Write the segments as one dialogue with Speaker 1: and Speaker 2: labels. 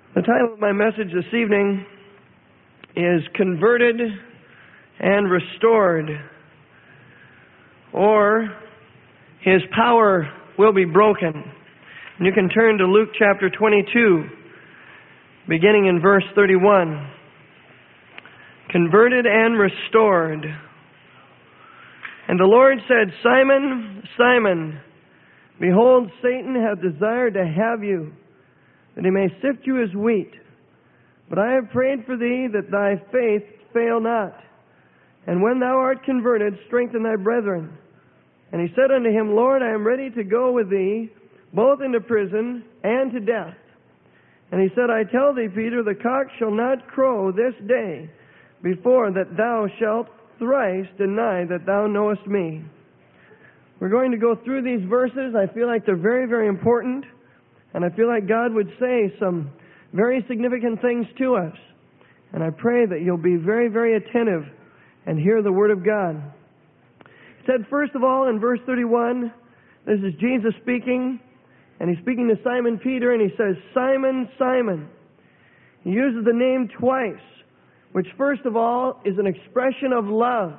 Speaker 1: The title of my message this evening is Converted and Restored, or His Power Will Be Broken. And you can turn to Luke chapter 22, beginning in verse 31. Converted and restored. And the Lord said, Simon, Simon, behold, Satan hath desired to have you, that he may sift you as wheat. But I have prayed for thee, that thy faith fail not. And when thou art converted, strengthen thy brethren. And he said unto him, Lord, I am ready to go with thee, both into prison and to death. And he said, I tell thee, Peter, the cock shall not crow this day, before that thou shalt thrice deny that thou knowest me. We're going to go through these verses. I feel like they're very, very important. And I feel like God would say some very significant things to us. And I pray that you'll be very, very attentive and hear the Word of God. It said, first of all, in verse 31, this is Jesus speaking, and He's speaking to Simon Peter, and He says, Simon, Simon. He uses the name twice, which first of all is an expression of love.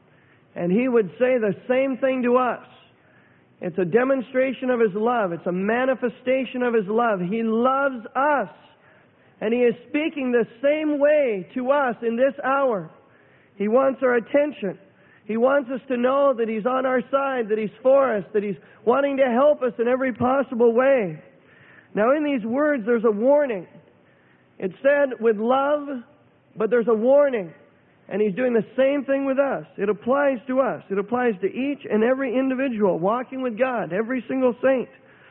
Speaker 1: And He would say the same thing to us. It's a demonstration of His love. It's a manifestation of His love. He loves us. And He is speaking the same way to us in this hour. He wants our attention. He wants us to know that He's on our side, that He's for us, that He's wanting to help us in every possible way. Now in these words there's a warning. It's said with love, but there's a warning. And He's doing the same thing with us. It applies to us. It applies to each and every individual walking with God, every single saint.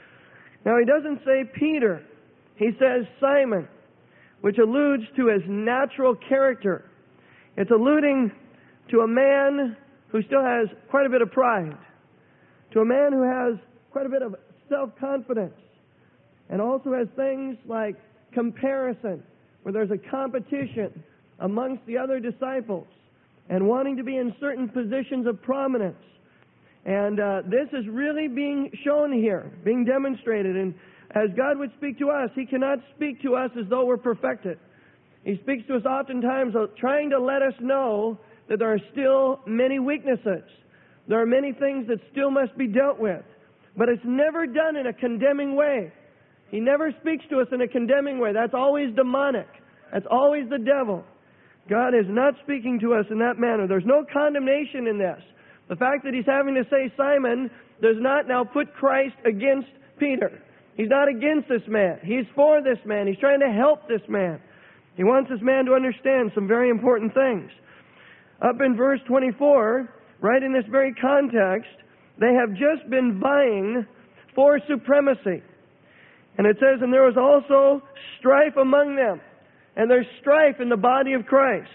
Speaker 1: Now He doesn't say Peter. He says Simon, which alludes to His natural character. It's alluding to a man who still has quite a bit of pride, to a man who has quite a bit of self-confidence, and also has things like comparison, where there's a competition amongst the other disciples and wanting to be in certain positions of prominence. And this is really being shown here, being demonstrated. And as God would speak to us, He cannot speak to us as though we're perfected. He speaks to us oftentimes trying to let us know that there are still many weaknesses. There are many things that still must be dealt with. But it's never done in a condemning way. He never speaks to us in a condemning way. That's always demonic. That's always the devil. God is not speaking to us in that manner. There's no condemnation in this. The fact that He's having to say Simon does not now put Christ against Peter. He's not against this man. He's for this man. He's trying to help this man. He wants this man to understand some very important things. Up in verse 24, right in this very context, they have just been vying for supremacy. And it says, and there was also strife among them. And there's strife in the body of Christ.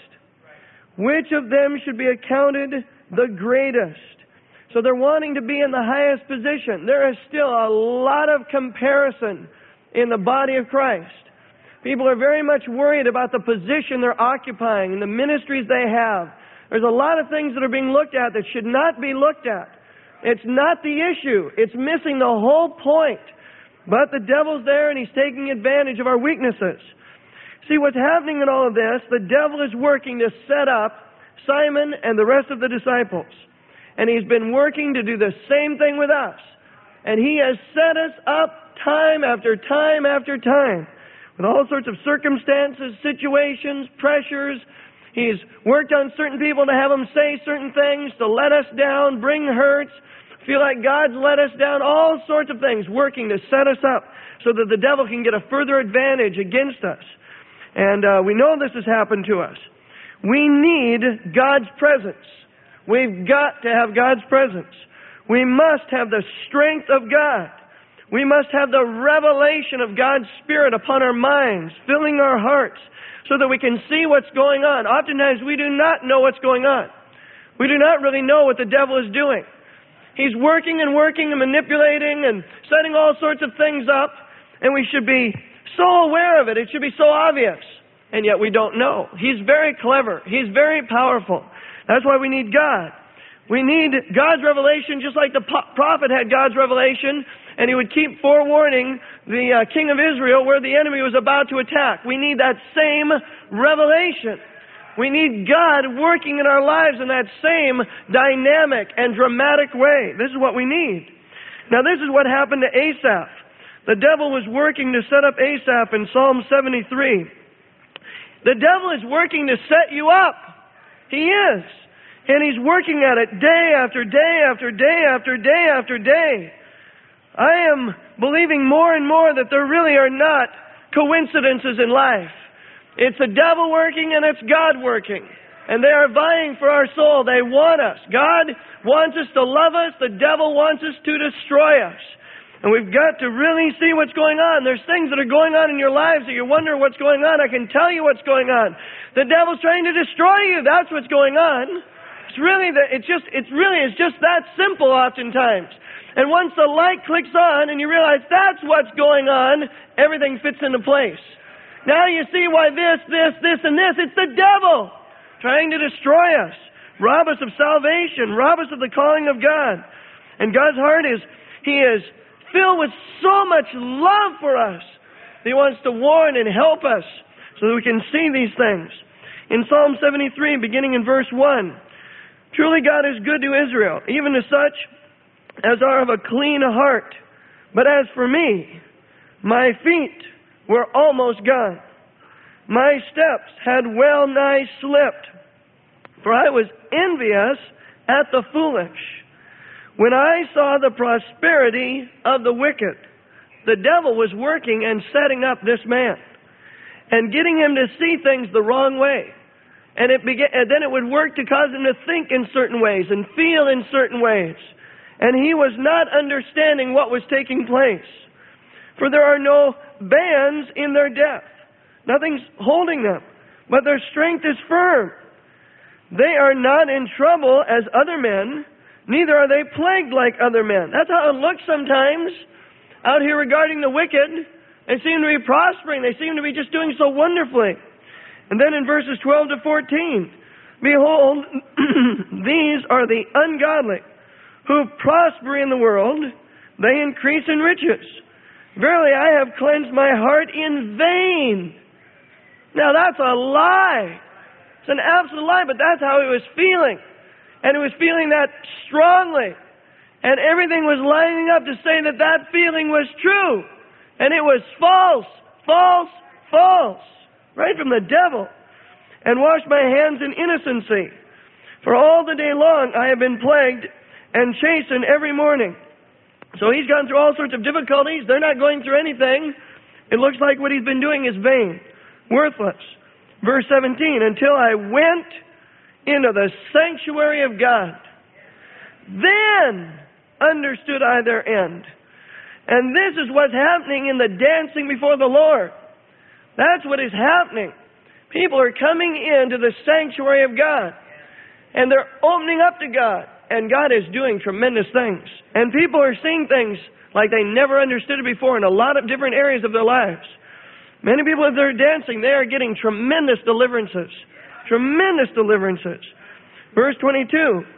Speaker 1: Which of them should be accounted the greatest? So they're wanting to be in the highest position. There is still a lot of comparison in the body of Christ. People are very much worried about the position they're occupying and the ministries they have. There's a lot of things that are being looked at that should not be looked at. It's not the issue. It's missing the whole point. But the devil's there and he's taking advantage of our weaknesses. See, what's happening in all of this, the devil is working to set up Simon and the rest of the disciples. And he's been working to do the same thing with us. And he has set us up time after time after time with all sorts of circumstances, situations, pressures. He's worked on certain people to have them say certain things, to let us down, bring hurts, feel like God's let us down, all sorts of things working to set us up so that the devil can get a further advantage against us. And we know this has happened to us. We need God's presence. We've got to have God's presence. We must have the strength of God. We must have the revelation of God's Spirit upon our minds, filling our hearts, so that we can see what's going on. Oftentimes we do not know what's going on. We do not really know what the devil is doing. He's working and working and manipulating and setting all sorts of things up, and we should be so aware of it. It should be so obvious. And yet we don't know. He's very clever. He's very powerful. That's why we need God. We need God's revelation just like the prophet had God's revelation, and he would keep forewarning the king of Israel where the enemy was about to attack. We need that same revelation. We need God working in our lives in that same dynamic and dramatic way. This is what we need. Now, this is what happened to Asaph. The devil was working to set up Asaph in Psalm 73. The devil is working to set you up. He is. And he's working at it day after day after day after day after day. I am believing more and more that there really are not coincidences in life. It's the devil working and it's God working. And they are vying for our soul. They want us. God wants us to love us. The devil wants us to destroy us. And we've got to really see what's going on. There's things that are going on in your lives that you wonder what's going on. I can tell you what's going on. The devil's trying to destroy you. That's what's going on. It's just that simple oftentimes. And once the light clicks on and you realize that's what's going on, everything fits into place. Now you see why this, and this. It's the devil trying to destroy us, rob us of salvation, rob us of the calling of God. And God's heart is, He is filled with so much love for us. He wants to warn and help us so that we can see these things. In Psalm 73, beginning in verse 1, truly God is good to Israel, even to such as are of a clean heart. But as for me, my feet were almost gone. My steps had well nigh slipped, for I was envious at the foolish. When I saw the prosperity of the wicked, the devil was working and setting up this man and getting him to see things the wrong way. And then it would work to cause him to think in certain ways and feel in certain ways. And he was not understanding what was taking place. For there are no bands in their death. Nothing's holding them, but their strength is firm. They are not in trouble as other men, neither are they plagued like other men. That's how it looks sometimes out here regarding the wicked. They seem to be prospering. They seem to be just doing so wonderfully. And then in verses 12 to 14, behold, these are the ungodly who prosper in the world. They increase in riches. Verily, I have cleansed my heart in vain. Now that's a lie. It's an absolute lie, but that's how he was feeling. And he was feeling that strongly. And everything was lining up to say that that feeling was true. And it was false, false, false. Right from the devil. And washed my hands in innocency. For all the day long I have been plagued and chastened every morning. So he's gone through all sorts of difficulties. They're not going through anything. It looks like what he's been doing is vain, worthless. Verse 17, until I went into the sanctuary of God, then understood I their end. And this is what's happening in the dancing before the Lord. That's what is happening. People are coming into the sanctuary of God, and they're opening up to God, and God is doing tremendous things. And people are seeing things like they never understood it before in a lot of different areas of their lives. Many people, as they're dancing, they are getting tremendous deliverances. Tremendous deliverances. Verse 22,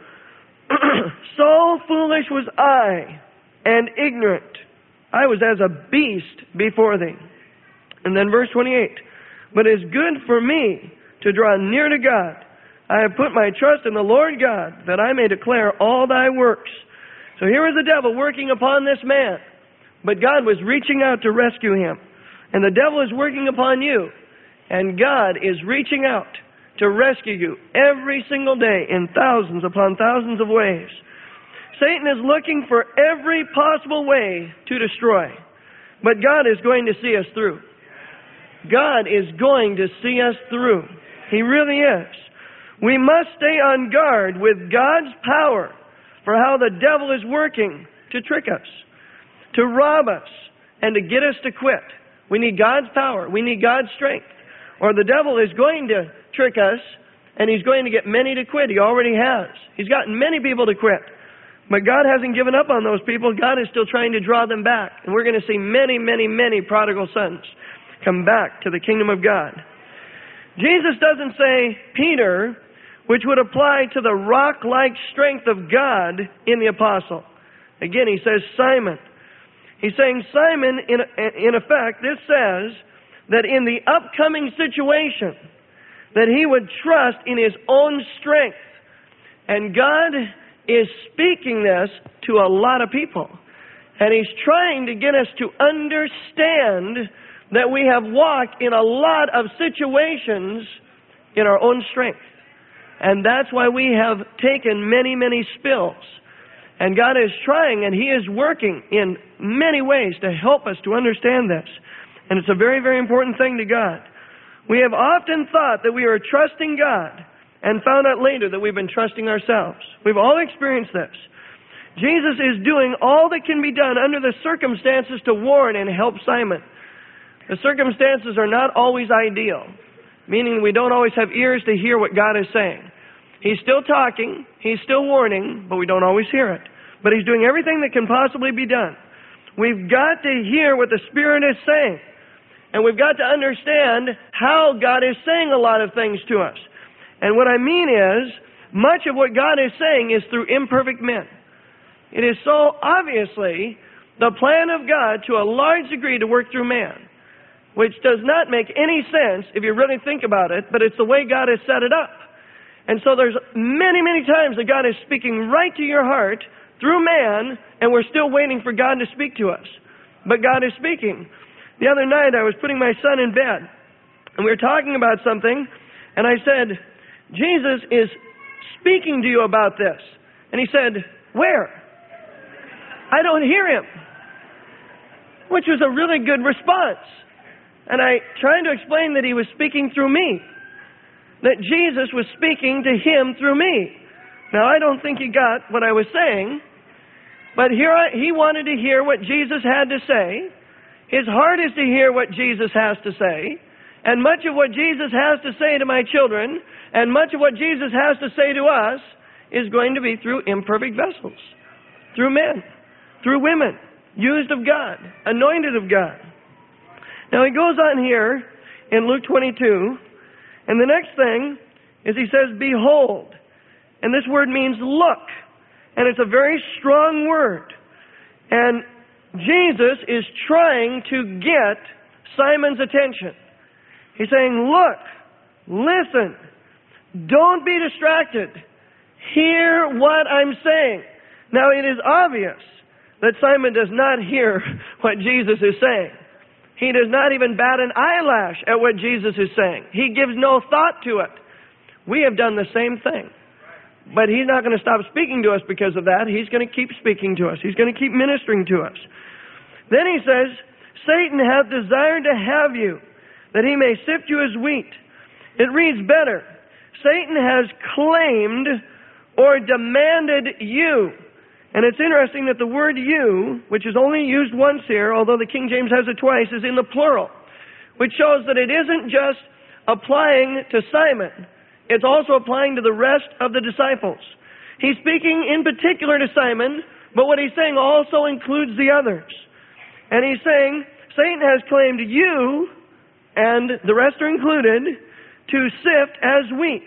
Speaker 1: so foolish was I, and ignorant. I was as a beast before thee. And then verse 28, but it is good for me to draw near to God. I have put my trust in the Lord God, that I may declare all thy works. So here is the devil working upon this man. But God was reaching out to rescue him. And the devil is working upon you. And God is reaching out to rescue you every single day in thousands upon thousands of ways. Satan is looking for every possible way to destroy. But God is going to see us through. God is going to see us through. He really is. We must stay on guard with God's power for how the devil is working to trick us, to rob us, and to get us to quit. We need God's power. We need God's strength. Or the devil is going to trick us, and he's going to get many to quit. He already has. He's gotten many people to quit. But God hasn't given up on those people. God is still trying to draw them back. And we're going to see many, many, many prodigal sons come back to the kingdom of God. Jesus doesn't say, Peter, which would apply to the rock-like strength of God in the apostle. Again, he says Simon. He's saying Simon, in effect, this says that in the upcoming situation, that he would trust in his own strength. And God is speaking this to a lot of people. And he's trying to get us to understand that we have walked in a lot of situations in our own strength. And that's why we have taken many, many spills. And God is trying, and he is working in many ways to help us to understand this. And it's a very, very important thing to God. We have often thought that we are trusting God and found out later that we've been trusting ourselves. We've all experienced this. Jesus is doing all that can be done under the circumstances to warn and help Simon. The circumstances are not always ideal, meaning we don't always have ears to hear what God is saying. He's still talking, he's still warning, but we don't always hear it. But he's doing everything that can possibly be done. We've got to hear what the Spirit is saying. And we've got to understand how God is saying a lot of things to us. And what I mean is, much of what God is saying is through imperfect men. It is so obviously the plan of God to a large degree to work through man, which does not make any sense if you really think about it, but it's the way God has set it up. And so there's many, many times that God is speaking right to your heart through man, and we're still waiting for God to speak to us. But God is speaking. The other night I was putting my son in bed, and we were talking about something, and I said, Jesus is speaking to you about this. And he said, where? I don't hear him. Which was a really good response. And I tried to explain that he was speaking through me. That Jesus was speaking to him through me. Now, I don't think he got what I was saying, but he wanted to hear what Jesus had to say. His heart is to hear what Jesus has to say. And much of what Jesus has to say to my children, and much of what Jesus has to say to us, is going to be through imperfect vessels. Through men. Through women. Used of God. Anointed of God. Now he goes on here in Luke 22, and the next thing is he says, behold. And this word means look. And it's a very strong word. And Jesus is trying to get Simon's attention. He's saying, look, listen, don't be distracted. Hear what I'm saying. Now it is obvious that Simon does not hear what Jesus is saying. He does not even bat an eyelash at what Jesus is saying. He gives no thought to it. We have done the same thing. But he's not going to stop speaking to us because of that. He's going to keep speaking to us. He's going to keep ministering to us. Then he says, Satan hath desired to have you, that he may sift you as wheat. It reads better. Satan has claimed or demanded you. And it's interesting that the word you, which is only used once here, although the King James has it twice, is in the plural, which shows that it isn't just applying to Simon. It's also applying to the rest of the disciples. He's speaking in particular to Simon, but what he's saying also includes the others. And he's saying, Satan has claimed you, and the rest are included, to sift as wheat.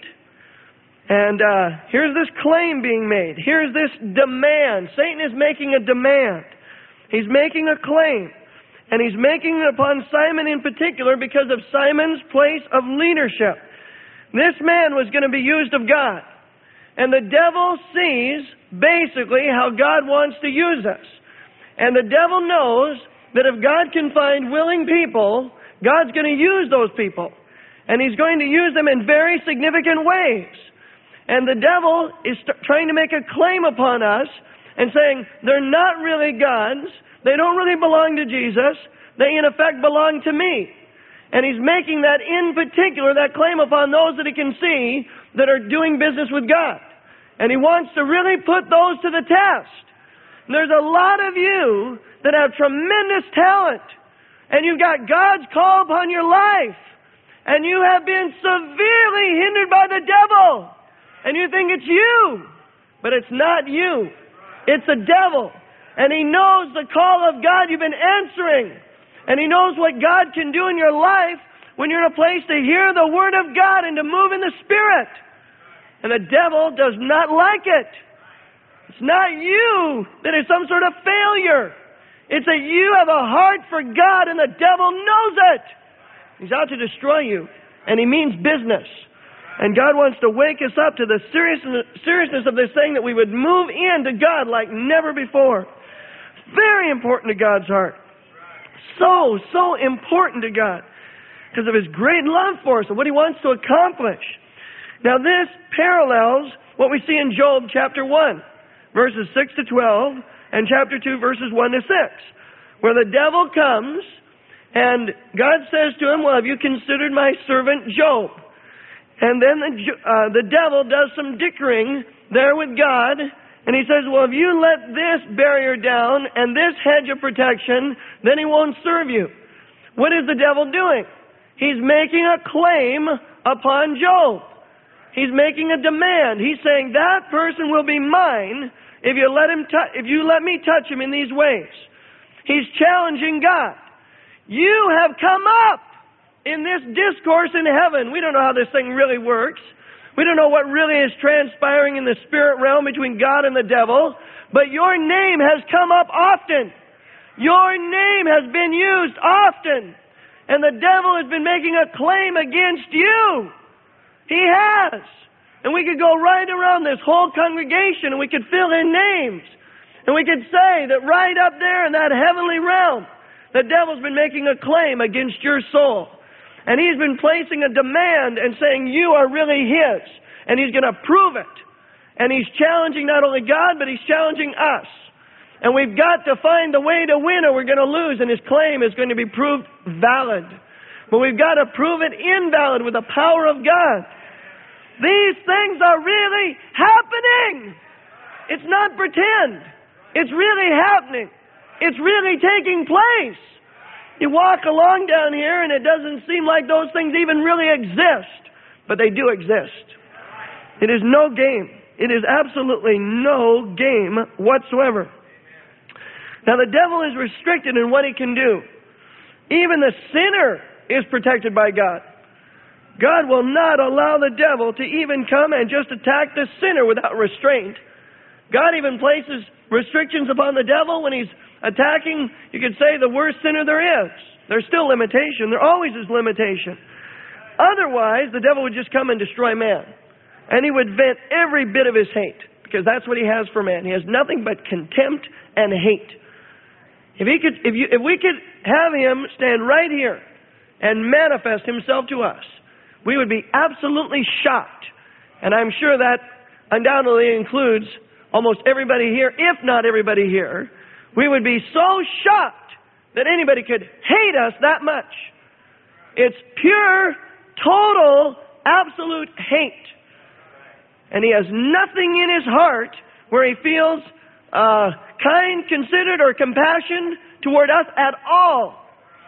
Speaker 1: And here's this claim being made. Here's this demand. Satan is making a demand. He's making a claim. And he's making it upon Simon in particular because of Simon's place of leadership. This man was going to be used of God. And the devil sees basically how God wants to use us. And the devil knows that if God can find willing people, God's going to use those people. And he's going to use them in very significant ways. And the devil is trying to make a claim upon us and saying, they're not really God's. They don't really belong to Jesus. They, in effect, belong to me. And he's making that, in particular, that claim upon those that he can see that are doing business with God. And he wants to really put those to the test. And there's a lot of you that have tremendous talent. And you've got God's call upon your life. And you have been severely hindered by the devil. And you think it's you. But it's not you. It's the devil. And he knows the call of God you've been answering. And he knows what God can do in your life when you're in a place to hear the Word of God and to move in the Spirit. And the devil does not like it. It's not you that is some sort of failure. It's that you have a heart for God and the devil knows it. He's out to destroy you. And he means business. And God wants to wake us up to the seriousness of this thing, that we would move into God like never before. Very important to God's heart. So important to God. Because of His great love for us and what He wants to accomplish. Now this parallels what we see in Job chapter 1, verses 6 to 12, and chapter 2, verses 1 to 6. Where the devil comes, and God says to him, well, have you considered my servant Job? And then the devil does some dickering there with God. And he says, well, if you let this barrier down and this hedge of protection, then he won't serve you. What is the devil doing? He's making a claim upon Job. He's making a demand. He's saying, that person will be mine if you let me touch him in these ways. He's challenging God. You have come up in this discourse in heaven. We don't know how this thing really works. We don't know what really is transpiring in the spirit realm between God and the devil. But your name has come up often. Your name has been used often. And the devil has been making a claim against you. He has. And we could go right around this whole congregation and we could fill in names. And we could say that right up there in that heavenly realm, the devil's been making a claim against your soul. And he's been placing a demand and saying you are really his. And he's going to prove it. And he's challenging not only God, but he's challenging us. And we've got to find the way to win or we're going to lose. And his claim is going to be proved valid. But we've got to prove it invalid with the power of God. These things are really happening. It's not pretend. It's really happening. It's really taking place. You walk along down here and it doesn't seem like those things even really exist. But they do exist. It is no game. It is absolutely no game whatsoever. Now the devil is restricted in what he can do. Even the sinner is protected by God. God will not allow the devil to even come and just attack the sinner without restraint. God even places restrictions upon the devil when he's attacking, you could say, the worst sinner there is. There's still limitation. There always is limitation. Otherwise, the devil would just come and destroy man. And he would vent every bit of his hate. Because that's what he has for man. He has nothing but contempt and hate. If we could have him stand right here and manifest himself to us, we would be absolutely shocked. And I'm sure that undoubtedly includes almost everybody here, if not everybody here. We would be so shocked that anybody could hate us that much. It's pure, total, absolute hate. And he has nothing in his heart where he feels kind, considerate, or compassion toward us at all.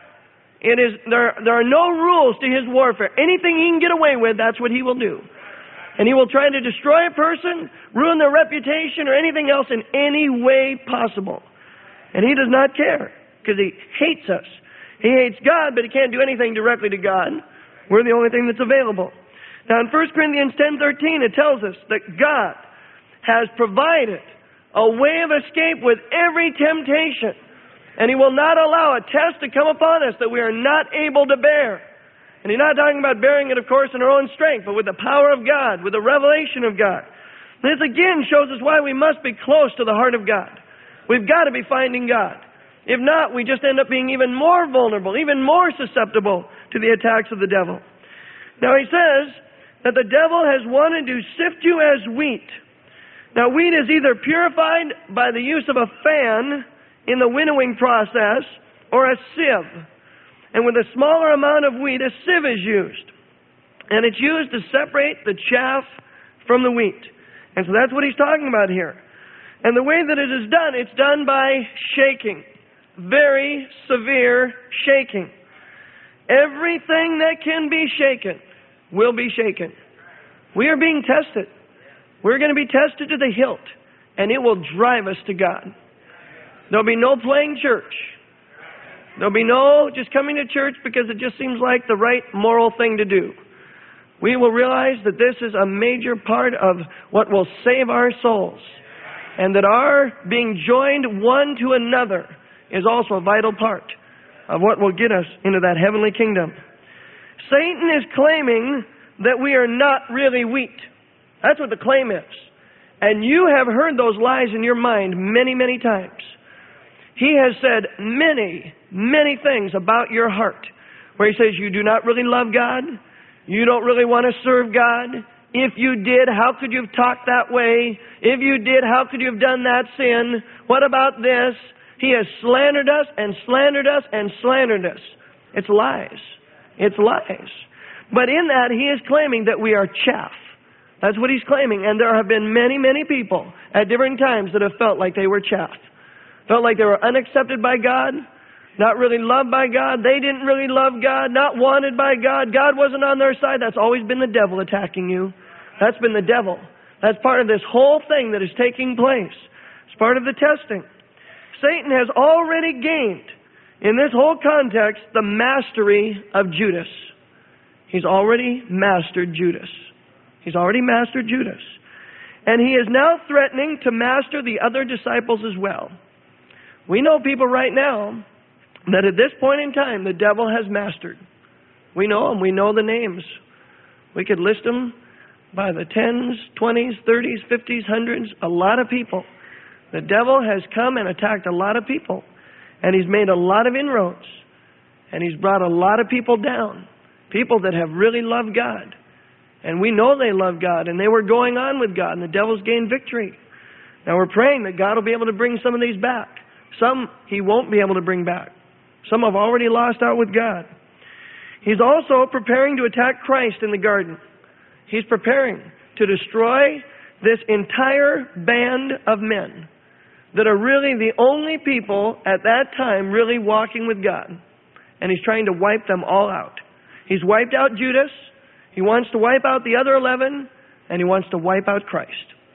Speaker 1: There are no rules to his warfare. Anything he can get away with, that's what he will do. And he will try to destroy a person, ruin their reputation, or anything else in any way possible. And he does not care, because he hates us. He hates God, but he can't do anything directly to God. We're the only thing that's available. Now in 1 Corinthians 10:13, it tells us that God has provided a way of escape with every temptation. And he will not allow a test to come upon us that we are not able to bear. And he's not talking about bearing it, of course, in our own strength, but with the power of God, with the revelation of God. This again shows us why we must be close to the heart of God. We've got to be finding God. If not, we just end up being even more vulnerable, even more susceptible to the attacks of the devil. Now he says that the devil has wanted to sift you as wheat. Now wheat is either purified by the use of a fan in the winnowing process or a sieve. And with a smaller amount of wheat, a sieve is used. And it's used to separate the chaff from the wheat. And so that's what he's talking about here. And the way that it is done, it's done by shaking. Very severe shaking. Everything that can be shaken will be shaken. We are being tested. We're going to be tested to the hilt. And it will drive us to God. There'll be no playing church. There'll be no just coming to church because it just seems like the right moral thing to do. We will realize that this is a major part of what will save our souls, and that our being joined one to another is also a vital part of what will get us into that heavenly kingdom. Satan is claiming that we are not really wheat. That's what the claim is. And you have heard those lies in your mind many, many times. He has said many, many things about your heart, where he says you do not really love God. You don't really want to serve God. If you did, how could you have talked that way? If you did, how could you have done that sin? What about this? He has slandered us and slandered us and slandered us. It's lies. It's lies. But in that, he is claiming that we are chaff. That's what he's claiming. And there have been many, many people at different times that have felt like they were chaff. Felt like they were unaccepted by God, not really loved by God. They didn't really love God, not wanted by God. God wasn't on their side. That's always been the devil attacking you. That's been the devil. That's part of this whole thing that is taking place. It's part of the testing. Satan has already gained, in this whole context, the mastery of Judas. He's already mastered Judas. He's already mastered Judas. And he is now threatening to master the other disciples as well. We know people right now that at this point in time, the devil has mastered. We know them. We know the names. We could list them by the 10s, 20s, 30s, 50s, 100s. A lot of people. The devil has come and attacked a lot of people. And he's made a lot of inroads. And he's brought a lot of people down. People that have really loved God. And we know they love God. And they were going on with God. And the devil's gained victory. Now we're praying that God will be able to bring some of these back. Some he won't be able to bring back. Some have already lost out with God. He's also preparing to attack Christ in the garden. He's preparing to destroy this entire band of men that are really the only people at that time really walking with God. And he's trying to wipe them all out. He's wiped out Judas. He wants to wipe out the other 11. And he wants to wipe out Christ.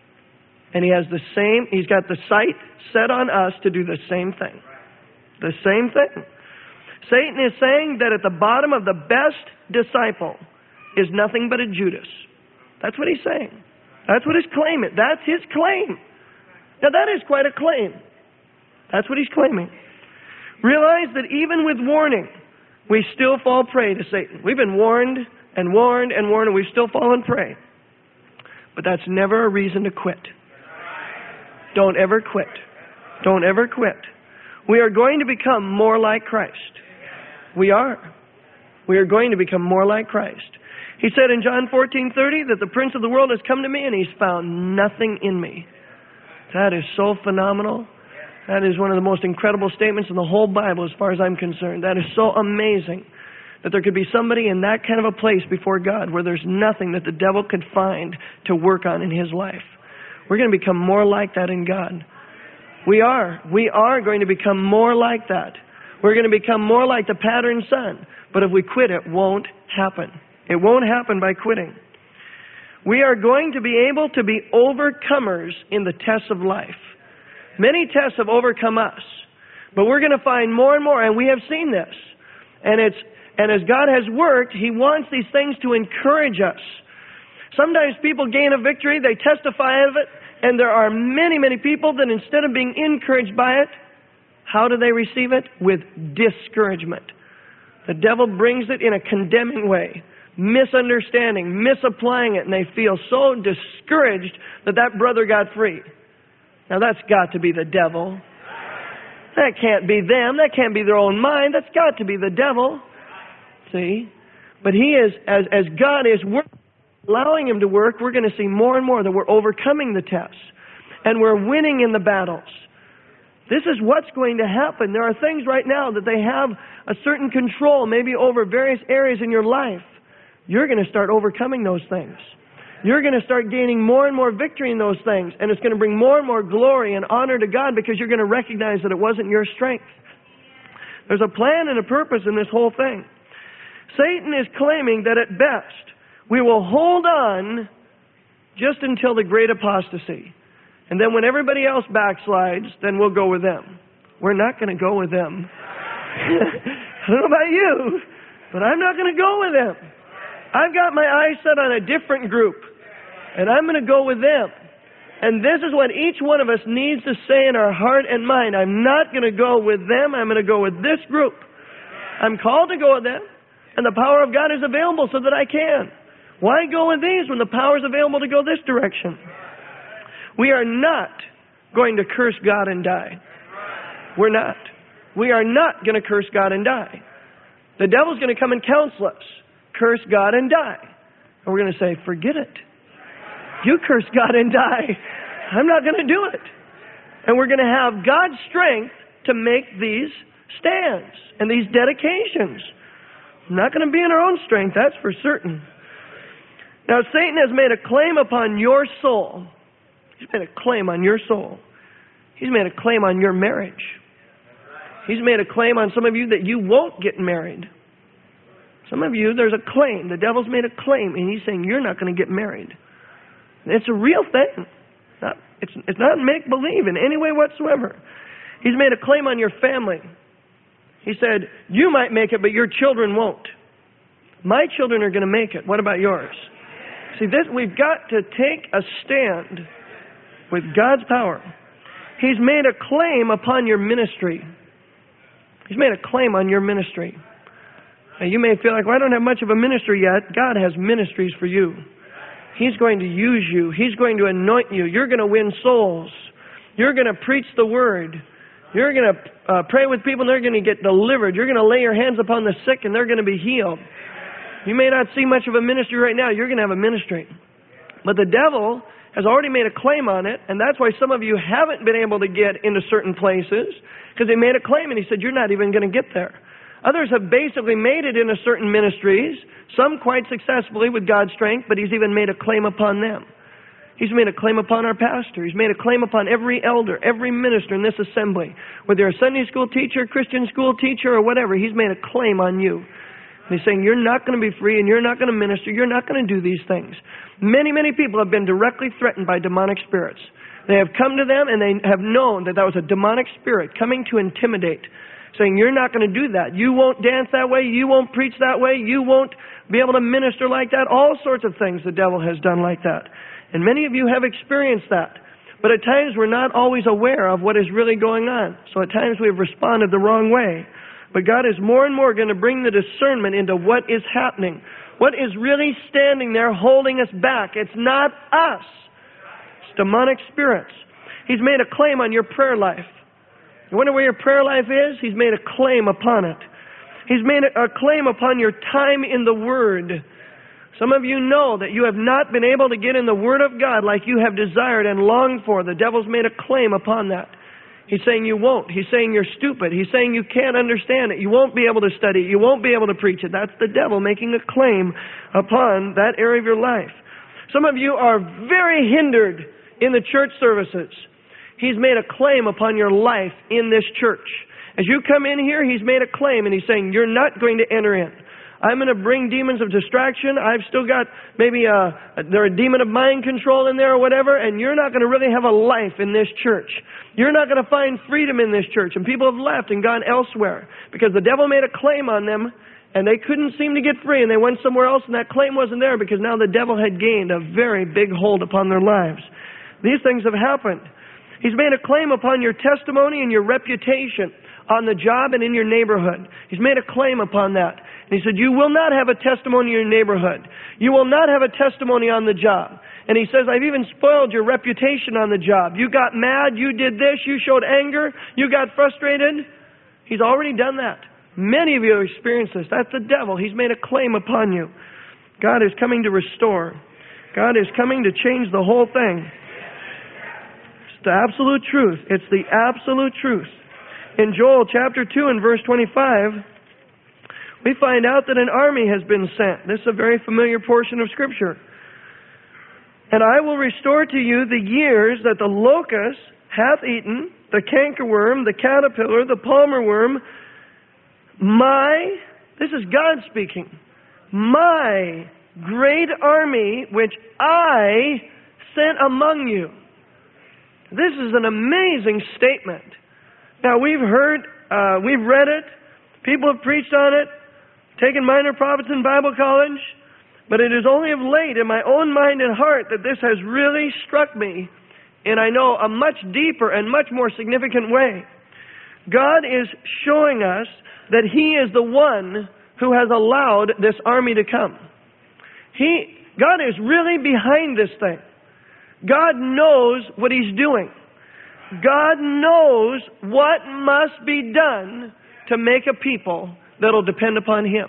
Speaker 1: And he's got the sight set on us to do the same thing. The same thing. Satan is saying that at the bottom of the best disciple is nothing but a Judas. That's what he's saying. That's what his claim is. That's his claim. Now that is quite a claim. That's what he's claiming. Realize that even with warning, we still fall prey to Satan. We've been warned and warned and warned, and we've still fallen prey. But that's never a reason to quit. Don't ever quit. Don't ever quit. We are going to become more like Christ. We are. We are going to become more like Christ. He said in John 14:30 that the prince of the world has come to me and he's found nothing in me. That is so phenomenal. That is one of the most incredible statements in the whole Bible as far as I'm concerned. That is so amazing that there could be somebody in that kind of a place before God where there's nothing that the devil could find to work on in his life. We're going to become more like that in God. We are. We are going to become more like that. We're going to become more like the patterned son. But if we quit, it won't happen. It won't happen by quitting. We are going to be able to be overcomers in the tests of life. Many tests have overcome us. But we're going to find more and more, and we have seen this. And as God has worked, He wants these things to encourage us. Sometimes people gain a victory, they testify of it, and there are many, many people that instead of being encouraged by it, how do they receive it? With discouragement. The devil brings it in a condemning way, misunderstanding, misapplying it, and they feel so discouraged that that brother got free. Now that's got to be the devil. That can't be them. That can't be their own mind. That's got to be the devil. See? But He is, as God is working, allowing Him to work, we're going to see more and more that we're overcoming the tests. And we're winning in the battles. This is what's going to happen. There are things right now that they have a certain control, maybe over various areas in your life. You're going to start overcoming those things. You're going to start gaining more and more victory in those things. And it's going to bring more and more glory and honor to God because you're going to recognize that it wasn't your strength. There's a plan and a purpose in this whole thing. Satan is claiming that at best, we will hold on just until the great apostasy. And then when everybody else backslides, then we'll go with them. We're not going to go with them. I don't know about you, but I'm not going to go with them. I've got my eyes set on a different group, and I'm going to go with them. And this is what each one of us needs to say in our heart and mind. I'm not going to go with them. I'm going to go with this group. I'm called to go with them, and the power of God is available so that I can. Why go with these when the power is available to go this direction? We are not going to curse God and die. We're not. We are not going to curse God and die. The devil's going to come and counsel us. Curse God and die. And we're going to say, forget it. You curse God and die. I'm not going to do it. And we're going to have God's strength to make these stands and these dedications. Not going to be in our own strength, that's for certain. Now, Satan has made a claim upon your soul. He's made a claim on your soul. He's made a claim on your marriage. He's made a claim on some of you that you won't get married. Some of you, there's a claim. The devil's made a claim, and he's saying you're not going to get married. It's a real thing. It's not make-believe in any way whatsoever. He's made a claim on your family. He said, you might make it, but your children won't. My children are going to make it. What about yours? See, we've got to take a stand with God's power. He's made a claim upon your ministry. He's made a claim on your ministry. Now, you may feel like, well, I don't have much of a ministry yet. God has ministries for you. He's going to use you. He's going to anoint you. You're going to win souls. You're going to preach the word. You're going to pray with people and they're going to get delivered. You're going to lay your hands upon the sick and they're going to be healed. You may not see much of a ministry right now. You're going to have a ministry. But the devil has already made a claim on it, and that's why some of you haven't been able to get into certain places, because he made a claim and he said, you're not even going to get there. Others have basically made it into certain ministries, some quite successfully with God's strength, but he's even made a claim upon them. He's made a claim upon our pastor. He's made a claim upon every elder, every minister in this assembly. Whether you're a Sunday school teacher, Christian school teacher, or whatever, he's made a claim on you. And he's saying, you're not going to be free and you're not going to minister. You're not going to do these things. Many, many people have been directly threatened by demonic spirits. They have come to them and they have known that was a demonic spirit coming to intimidate, saying, you're not going to do that. You won't dance that way. You won't preach that way. You won't be able to minister like that. All sorts of things the devil has done like that. And many of you have experienced that. But at times we're not always aware of what is really going on. So at times we've responded the wrong way. But God is more and more going to bring the discernment into what is happening. What is really standing there holding us back? It's not us. It's demonic spirits. He's made a claim on your prayer life. You wonder where your prayer life is? He's made a claim upon it. He's made a claim upon your time in the Word. Some of you know that you have not been able to get in the Word of God like you have desired and longed for. The devil's made a claim upon that. He's saying you won't. He's saying you're stupid. He's saying you can't understand it. You won't be able to study it. You won't be able to preach it. That's the devil making a claim upon that area of your life. Some of you are very hindered in the church services. He's made a claim upon your life in this church. As you come in here, he's made a claim and he's saying you're not going to enter in. I'm going to bring demons of distraction. I've still got maybe there a demon of mind control in there or whatever, and you're not going to really have a life in this church. You're not going to find freedom in this church. And people have left and gone elsewhere because the devil made a claim on them and they couldn't seem to get free and they went somewhere else and that claim wasn't there because now the devil had gained a very big hold upon their lives. These things have happened. He's made a claim upon your testimony and your reputation on the job and in your neighborhood. He's made a claim upon that. And he said, you will not have a testimony in your neighborhood. You will not have a testimony on the job. And he says, I've even spoiled your reputation on the job. You got mad, you did this, you showed anger, you got frustrated. He's already done that. Many of you have experienced this. That's the devil. He's made a claim upon you. God is coming to restore. God is coming to change the whole thing. It's the absolute truth. It's the absolute truth. In Joel chapter 2 and verse 25, we find out that an army has been sent. This is a very familiar portion of Scripture. And I will restore to you the years that the locust hath eaten, the cankerworm, the caterpillar, the palmer worm. This is God speaking, my great army which I sent among you. This is an amazing statement. Now we've read it, people have preached on it, taken minor prophets in Bible college, But it is only of late in my own mind and heart that this has really struck me in, I know, a much deeper and much more significant way. God is showing us that He is the one who has allowed this army to come. God is really behind this thing. God knows what He's doing. God knows what must be done to make a people that will depend upon Him.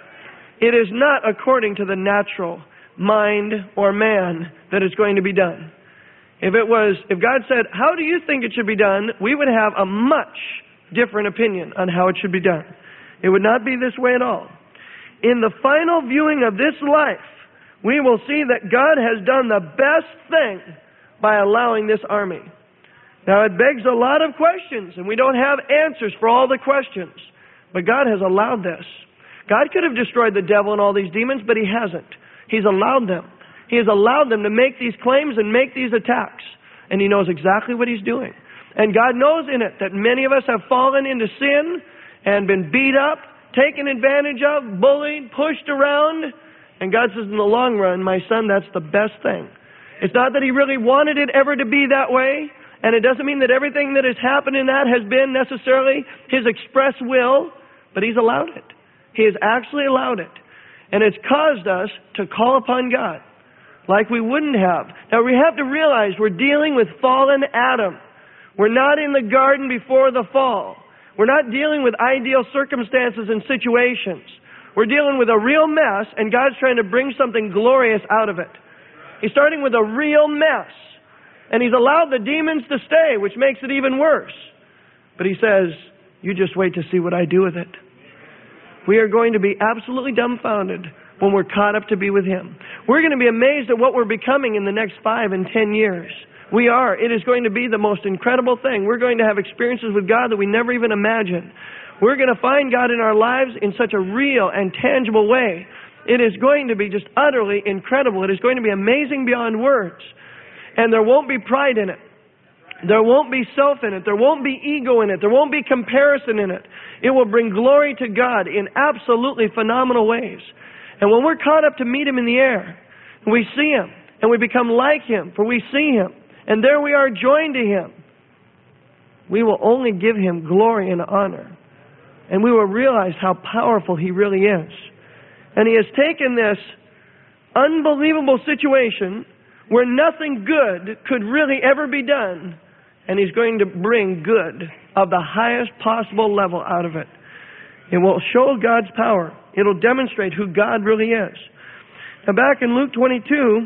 Speaker 1: It is not according to the natural mind or man that it's going to be done. If God said, how do you think it should be done? We would have a much different opinion on how it should be done. It would not be this way at all. In the final viewing of this life, we will see that God has done the best thing by allowing this army. Now it begs a lot of questions, and we don't have answers for all the questions. But God has allowed this. God could have destroyed the devil and all these demons, but He hasn't. He's allowed them. He has allowed them to make these claims and make these attacks. And He knows exactly what He's doing. And God knows in it that many of us have fallen into sin and been beat up, taken advantage of, bullied, pushed around. And God says, in the long run, my son, that's the best thing. It's not that He really wanted it ever to be that way. And it doesn't mean that everything that has happened in that has been necessarily His express will. But He's allowed it. He has actually allowed it. And it's caused us to call upon God like we wouldn't have. Now we have to realize we're dealing with fallen Adam. We're not in the garden before the fall. We're not dealing with ideal circumstances and situations. We're dealing with a real mess, and God's trying to bring something glorious out of it. He's starting with a real mess. And He's allowed the demons to stay, which makes it even worse. But He says, you just wait to see what I do with it. We are going to be absolutely dumbfounded when we're caught up to be with Him. We're going to be amazed at what we're becoming in the next 5 and 10 years. We are. It is going to be the most incredible thing. We're going to have experiences with God that we never even imagined. We're going to find God in our lives in such a real and tangible way. It is going to be just utterly incredible. It is going to be amazing beyond words. And there won't be pride in it. There won't be self in it. There won't be ego in it. There won't be comparison in it. It will bring glory to God in absolutely phenomenal ways. And when we're caught up to meet Him in the air, and we see Him, and we become like Him, for we see Him, and there we are joined to Him, we will only give Him glory and honor. And we will realize how powerful He really is. And He has taken this unbelievable situation where nothing good could really ever be done, and He's going to bring good of the highest possible level out of it. It will show God's power. It'll demonstrate who God really is. Now back in Luke 22,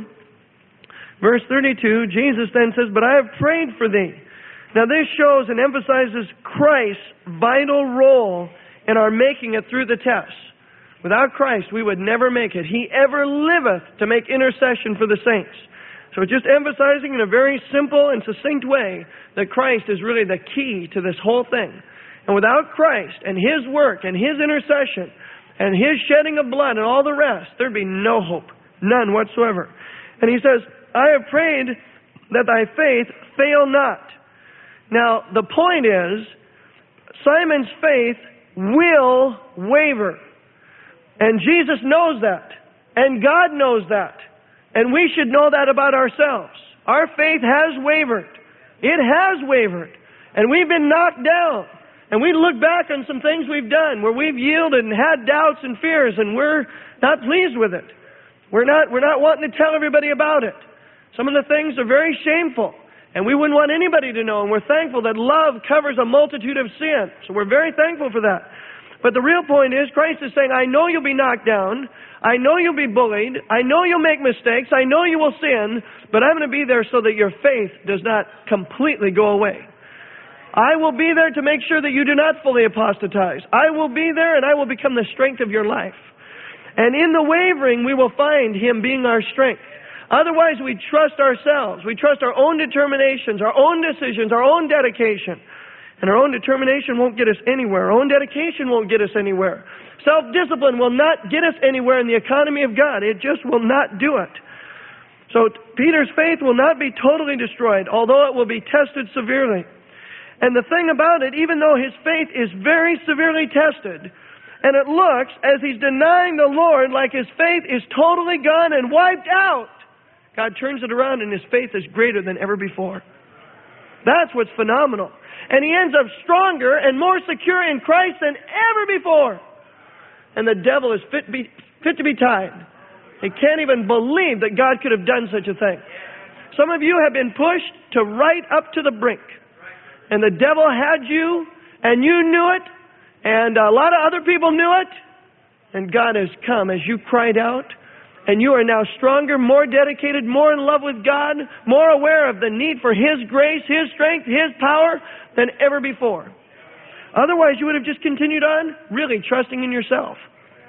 Speaker 1: verse 32, Jesus then says, but I have prayed for thee. Now this shows and emphasizes Christ's vital role in our making it through the tests. Without Christ, we would never make it. He ever liveth to make intercession for the saints. So it's just emphasizing in a very simple and succinct way that Christ is really the key to this whole thing. And without Christ and His work and His intercession and His shedding of blood and all the rest, there'd be no hope. None whatsoever. And He says, I have prayed that thy faith fail not. Now, the point is, Simon's faith will waver. And Jesus knows that. And God knows that. And we should know that about ourselves. Our faith has wavered. It has wavered. And we've been knocked down. And we look back on some things we've done where we've yielded and had doubts and fears, and we're not pleased with it. We're not wanting to tell everybody about it. Some of the things are very shameful, and we wouldn't want anybody to know. And we're thankful that love covers a multitude of sin. So we're very thankful for that. But the real point is, Christ is saying, I know you'll be knocked down. I know you'll be bullied. I know you'll make mistakes. I know you will sin. But I'm going to be there so that your faith does not completely go away. I will be there to make sure that you do not fully apostatize. I will be there, and I will become the strength of your life. And in the wavering, we will find Him being our strength. Otherwise, we trust ourselves. We trust our own determinations, our own decisions, our own dedication. And our own determination won't get us anywhere. Our own dedication won't get us anywhere. Self-discipline will not get us anywhere in the economy of God. It just will not do it. So Peter's faith will not be totally destroyed, although it will be tested severely. And the thing about it, even though his faith is very severely tested, And it looks, as he's denying the Lord, like his faith is totally gone and wiped out. God turns it around and his faith is greater than ever before. That's what's phenomenal. And he ends up stronger and more secure in Christ than ever before. And the devil is fit to be tied. He can't even believe that God could have done such a thing. Some of you have been pushed to right up to the brink. And the devil had you, and you knew it, and a lot of other people knew it. And God has come as you cried out. And you are now stronger, more dedicated, more in love with God, more aware of the need for His grace, His strength, His power than ever before. Otherwise, you would have just continued on really trusting in yourself.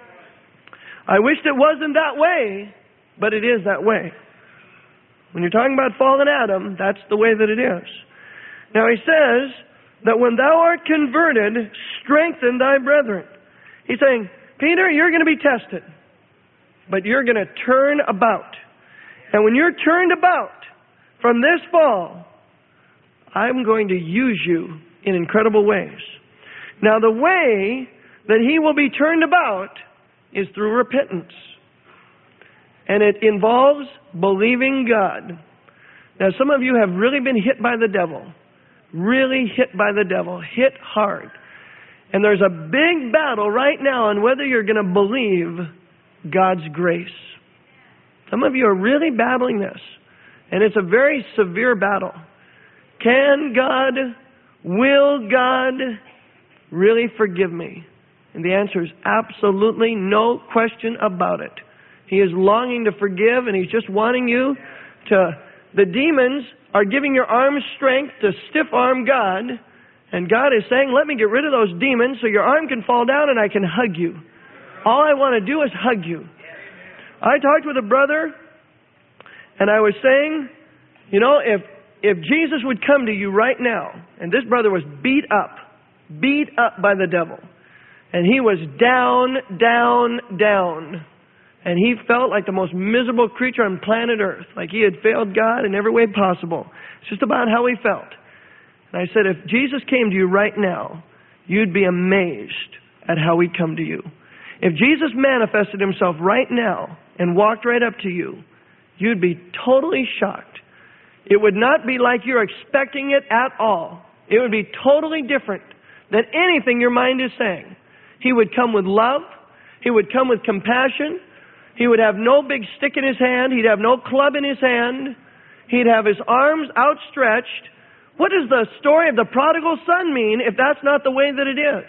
Speaker 1: I wished it wasn't that way, but it is that way. When you're talking about fallen Adam, that's the way that it is. Now he says that when thou art converted, strengthen thy brethren. He's saying, Peter, you're going to be tested. But you're going to turn about. And when you're turned about from this fall, I'm going to use you in incredible ways. Now, the way that he will be turned about is through repentance. And it involves believing God. Now, some of you have really been hit by the devil. Really hit by the devil. Hit hard. And there's a big battle right now on whether you're going to believe God's grace. Some of you are really battling this. And it's a very severe battle. Can God, will God really forgive me? And the answer is absolutely no question about it. He is longing to forgive, and He's just wanting you to... The demons are giving your arms strength to stiff-arm God. And God is saying, let me get rid of those demons so your arm can fall down and I can hug you. All I want to do is hug you. I talked with a brother, and I was saying, you know, if Jesus would come to you right now, and this brother was beat up by the devil, and he was down, and he felt like the most miserable creature on planet Earth, like he had failed God in every way possible. It's just about how he felt. And I said, if Jesus came to you right now, you'd be amazed at how He'd come to you. If Jesus manifested Himself right now and walked right up to you, you'd be totally shocked. It would not be like you're expecting it at all. It would be totally different than anything your mind is saying. He would come with love. He would come with compassion. He would have no big stick in His hand. He'd have no club in His hand. He'd have His arms outstretched. What does the story of the prodigal son mean if that's not the way that it is?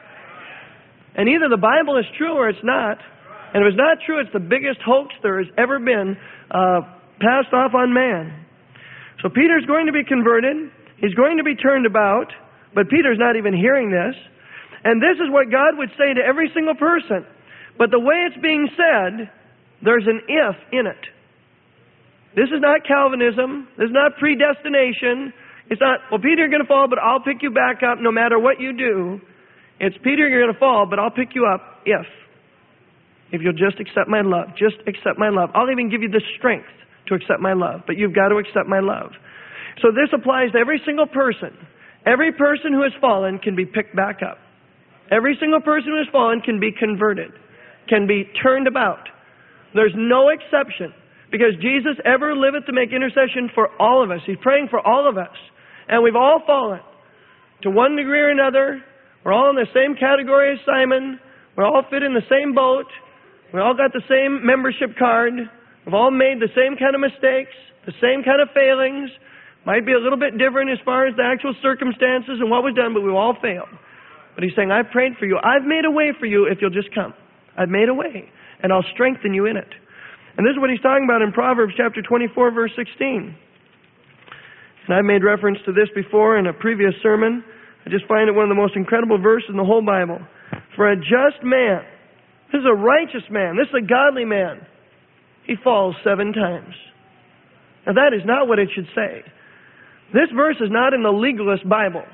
Speaker 1: And either the Bible is true or it's not. And if it's not true, it's the biggest hoax there has ever been passed off on man. So Peter's going to be converted. He's going to be turned about. But Peter's not even hearing this. And this is what God would say to every single person. But the way it's being said, there's an if in it. This is not Calvinism. This is not predestination. It's not, well, Peter, you're going to fall, but I'll pick you back up no matter what you do. It's, Peter, you're going to fall, but I'll pick you up if you'll just accept my love. Just accept my love. I'll even give you the strength to accept my love, but you've got to accept my love. So this applies to every single person. Every person who has fallen can be picked back up. Every single person who has fallen can be converted, can be turned about. There's no exception, because Jesus ever liveth to make intercession for all of us. He's praying for all of us. And we've all fallen to one degree or another. We're all in the same category as Simon. We all fit in the same boat. We all got the same membership card. We've all made the same kind of mistakes, the same kind of failings. Might be a little bit different as far as the actual circumstances and what was done, but we've all failed. But He's saying, I prayed for you. I've made a way for you if you'll just come. I've made a way, and I'll strengthen you in it. And this is what He's talking about in Proverbs chapter 24, verse 16. And I've made reference to this before in a previous sermon. I just find it one of the most incredible verses in the whole Bible. For a just man, this is a righteous man, this is a godly man, he falls 7 times. Now that is not what it should say. This verse is not in the legalist Bible.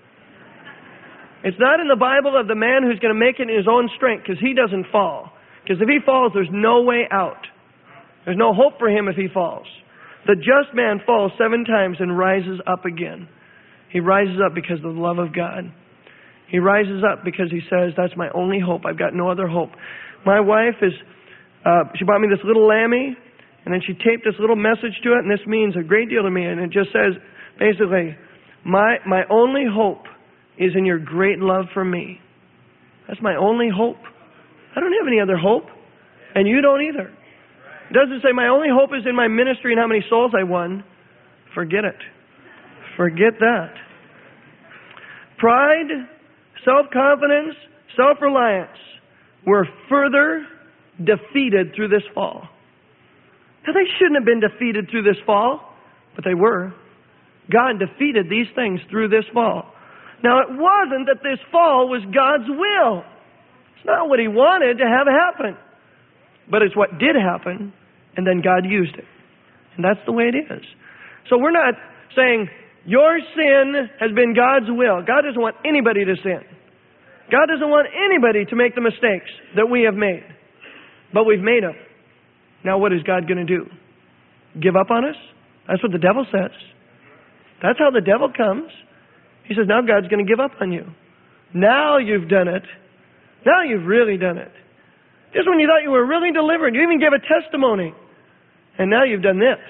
Speaker 1: It's not in the Bible of the man who's going to make it in his own strength, because he doesn't fall. Because if he falls, there's no way out. There's no hope for him if he falls. The just man falls 7 times and rises up again. He rises up because of the love of God. He rises up because he says, that's my only hope. I've got no other hope. My wife she bought me this little lammy, and then she taped this little message to it, and this means a great deal to me. And it just says, basically, my only hope is in your great love for me. That's my only hope. I don't have any other hope, and you don't either. It doesn't say my only hope is in my ministry and how many souls I won. Forget it. Forget that. Pride, self-confidence, self-reliance were further defeated through this fall. Now, they shouldn't have been defeated through this fall, but they were. God defeated these things through this fall. Now, it wasn't that this fall was God's will. It's not what He wanted to have happen. But it's what did happen, and then God used it. And that's the way it is. So we're not saying, your sin has been God's will. God doesn't want anybody to sin. God doesn't want anybody to make the mistakes that we have made. But we've made them. Now what is God going to do? Give up on us? That's what the devil says. That's how the devil comes. He says, now God's going to give up on you. Now you've done it. Now you've really done it. Just when you thought you were really delivered, you even gave a testimony. And now you've done this.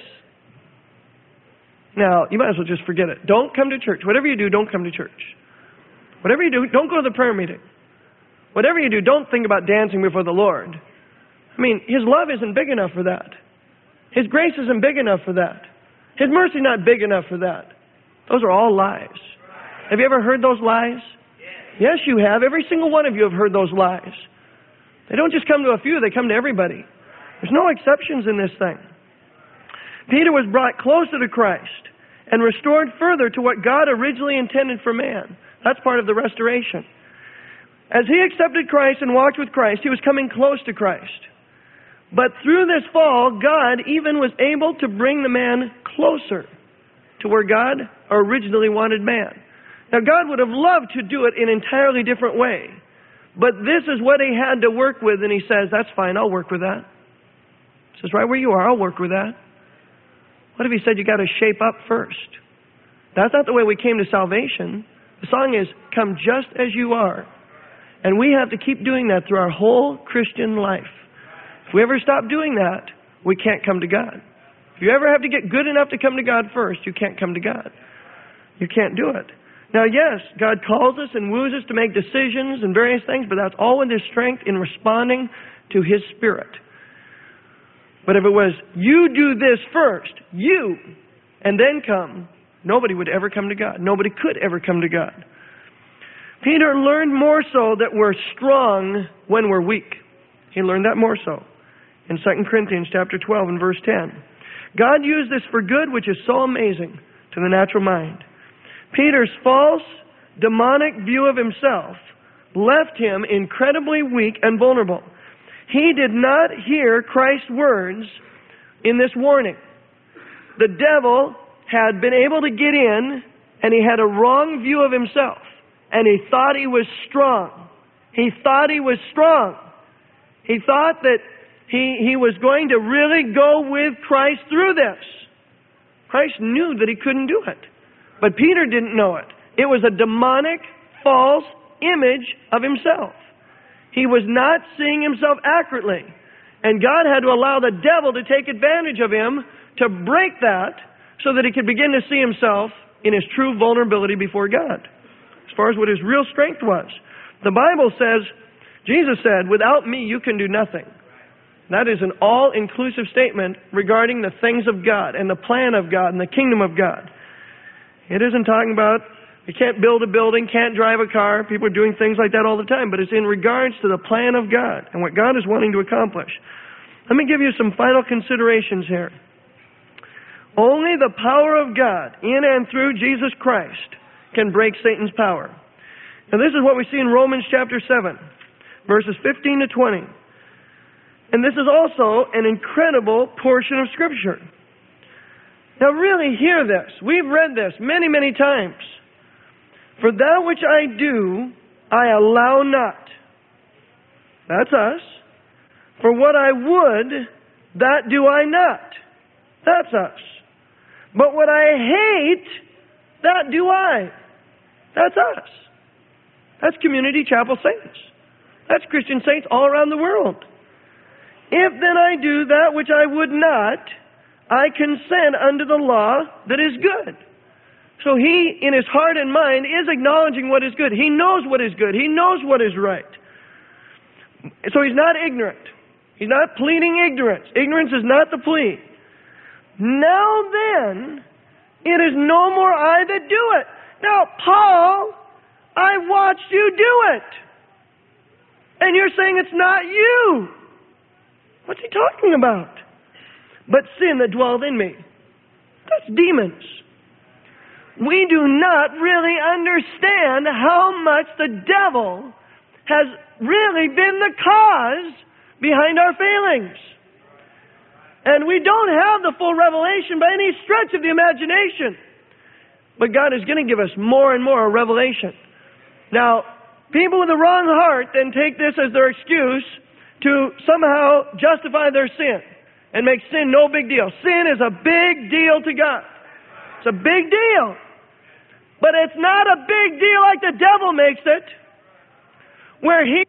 Speaker 1: Now, you might as well just forget it. Don't come to church. Whatever you do, don't come to church. Whatever you do, don't go to the prayer meeting. Whatever you do, don't think about dancing before the Lord. I mean, His love isn't big enough for that. His grace isn't big enough for that. His mercy not big enough for that. Those are all lies. Have you ever heard those lies? Yes, you have. Every single one of you have heard those lies. They don't just come to a few, they come to everybody. There's no exceptions in this thing. Peter was brought closer to Christ and restored further to what God originally intended for man. That's part of the restoration. As he accepted Christ and walked with Christ, he was coming close to Christ. But through this fall, God even was able to bring the man closer to where God originally wanted man. Now, God would have loved to do it in an entirely different way. But this is what He had to work with, and He says, that's fine, I'll work with that. He says, right where you are, I'll work with that. What if He said you got to shape up first? That's not the way we came to salvation. The song is, come just as you are. And we have to keep doing that through our whole Christian life. If we ever stop doing that, we can't come to God. If you ever have to get good enough to come to God first, you can't come to God. You can't do it. Now, yes, God calls us and woos us to make decisions and various things, but that's all in His strength in responding to His Spirit. But if it was, you do this first, you, and then come, nobody would ever come to God. Nobody could ever come to God. Peter learned more so that we're strong when we're weak. He learned that more so in 2 Corinthians chapter 12 and verse 10. God used this for good, which is so amazing to the natural mind. Peter's false, demonic view of himself left him incredibly weak and vulnerable. He did not hear Christ's words in this warning. The devil had been able to get in, and he had a wrong view of himself. And he thought he was strong. He thought he was strong. He thought that he was going to really go with Christ through this. Christ knew that he couldn't do it. But Peter didn't know it. It was a demonic, false image of himself. He was not seeing himself accurately. And God had to allow the devil to take advantage of him to break that so that he could begin to see himself in his true vulnerability before God. As far as what his real strength was. The Bible says, Jesus said, without me you can do nothing. That is an all-inclusive statement regarding the things of God and the plan of God and the kingdom of God. It isn't talking about you can't build a building, can't drive a car. People are doing things like that all the time. But it's in regards to the plan of God and what God is wanting to accomplish. Let me give you some final considerations here. Only the power of God in and through Jesus Christ can break Satan's power. Now this is what we see in Romans chapter 7, verses 15 to 20. And this is also an incredible portion of Scripture. Now really hear this. We've read this many, many times. For that which I do, I allow not. That's us. For what I would, that do I not. That's us. But what I hate, that do I. That's us. That's Community Chapel saints. That's Christian saints all around the world. If then I do that which I would not, I consent unto the law that is good. So he, in his heart and mind, is acknowledging what is good. He knows what is good. He knows what is right. So he's not ignorant. He's not pleading ignorance. Ignorance is not the plea. Now then, it is no more I that do it. Now, Paul, I watched you do it. And you're saying it's not you. What's he talking about? But sin that dwelleth in me. That's demons. We do not really understand how much the devil has really been the cause behind our failings. And we don't have the full revelation by any stretch of the imagination. But God is going to give us more and more revelation. Now, people with the wrong heart then take this as their excuse to somehow justify their sin and make sin no big deal. Sin is a big deal to God. It's a big deal. But it's not a big deal like the devil makes it, where he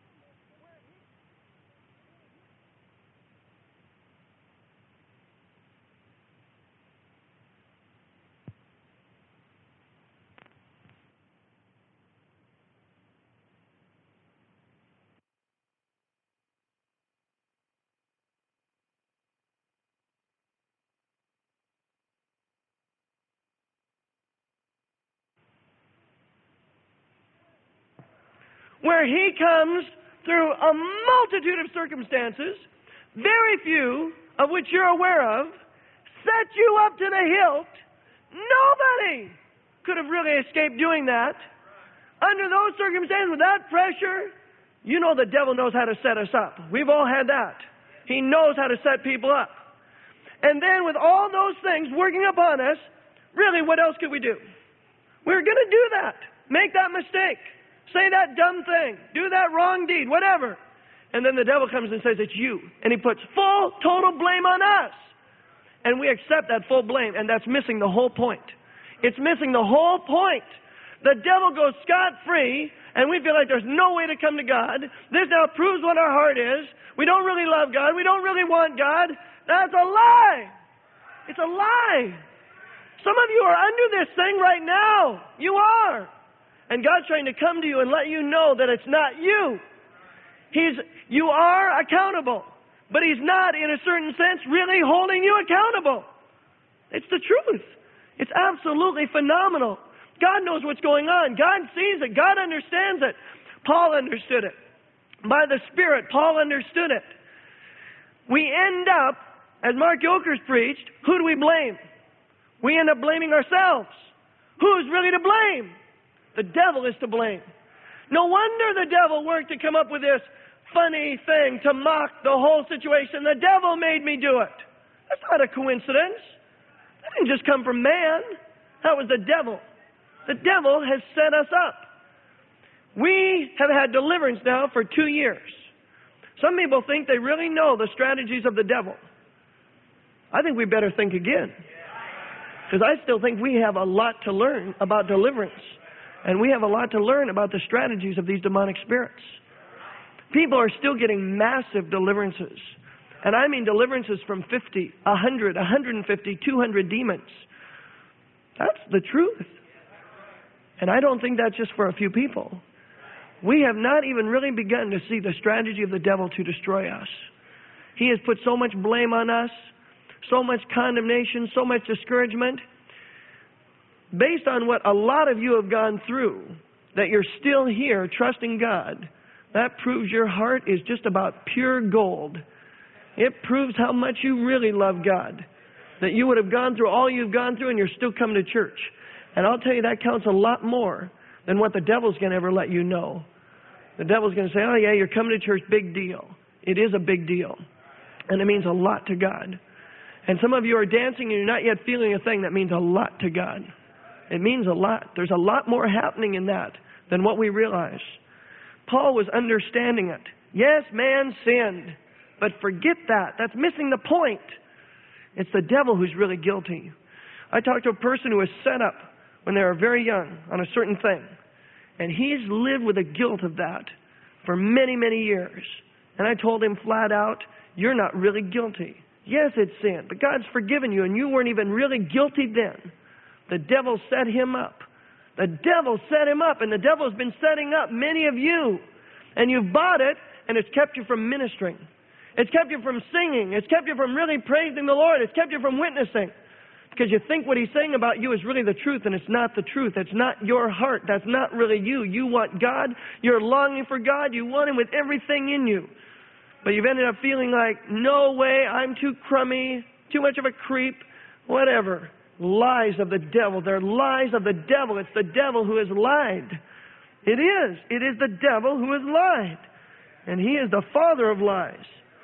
Speaker 1: comes through a multitude of circumstances, very few of which you're aware of, set you up to the hilt. Nobody could have really escaped doing that. Under those circumstances, with that pressure, you know the devil knows how to set us up. We've all had that. He knows how to set people up. And then with all those things working upon us, really, what else could we do? We're going to do that. Make that mistake. Say that dumb thing. Do that wrong deed. Whatever. And then the devil comes and says, it's you. And he puts full, total blame on us. And we accept that full blame. And that's missing the whole point. It's missing the whole point. The devil goes scot-free, and we feel like there's no way to come to God. This now proves what our heart is. We don't really love God. We don't really want God. That's a lie. It's a lie. Some of you are under this thing right now. You are. And God's trying to come to you and let you know that it's not you. You are accountable. But He's not, in a certain sense, really holding you accountable. It's the truth. It's absolutely phenomenal. God knows what's going on. God sees it. God understands it. Paul understood it. By the Spirit, Paul understood it. We end up, as Mark Yokers preached, who do we blame? We end up blaming ourselves. Who's really to blame? The devil is to blame. No wonder the devil worked to come up with this funny thing to mock the whole situation. The devil made me do it. That's not a coincidence. That didn't just come from man. That was the devil. The devil has set us up. We have had deliverance now for 2 years. Some people think they really know the strategies of the devil. I think we better think again. Because I still think we have a lot to learn about deliverance. And we have a lot to learn about the strategies of these demonic spirits. People are still getting massive deliverances. And I mean deliverances from 50, 100, 150, 200 demons. That's the truth. And I don't think that's just for a few people. We have not even really begun to see the strategy of the devil to destroy us. He has put so much blame on us, so much condemnation, so much discouragement. Based on what a lot of you have gone through, that you're still here trusting God, that proves your heart is just about pure gold. It proves how much you really love God. That you would have gone through all you've gone through and you're still coming to church. And I'll tell you, that counts a lot more than what the devil's going to ever let you know. The devil's going to say, oh yeah, you're coming to church, big deal. It is a big deal. And it means a lot to God. And some of you are dancing and you're not yet feeling a thing. That means a lot to God. It means a lot. There's a lot more happening in that than what we realize. Paul was understanding it. Yes, man sinned. But forget that. That's missing the point. It's the devil who's really guilty. I talked to a person who was set up when they were very young on a certain thing. And he's lived with the guilt of that for many, many years. And I told him flat out, you're not really guilty. Yes, it's sin, but God's forgiven you, and you weren't even really guilty then. The devil set him up. The devil set him up, and the devil's been setting up many of you. And you've bought it, and it's kept you from ministering. It's kept you from singing. It's kept you from really praising the Lord. It's kept you from witnessing. Because you think what he's saying about you is really the truth, and it's not the truth. It's not your heart. That's not really you. You want God. You're longing for God. You want him with everything in you. But you've ended up feeling like, no way, I'm too crummy, too much of a creep, whatever. Lies of the devil. They're lies of the devil. It's the devil who has lied. It is. It is the devil who has lied. And he is the father of lies.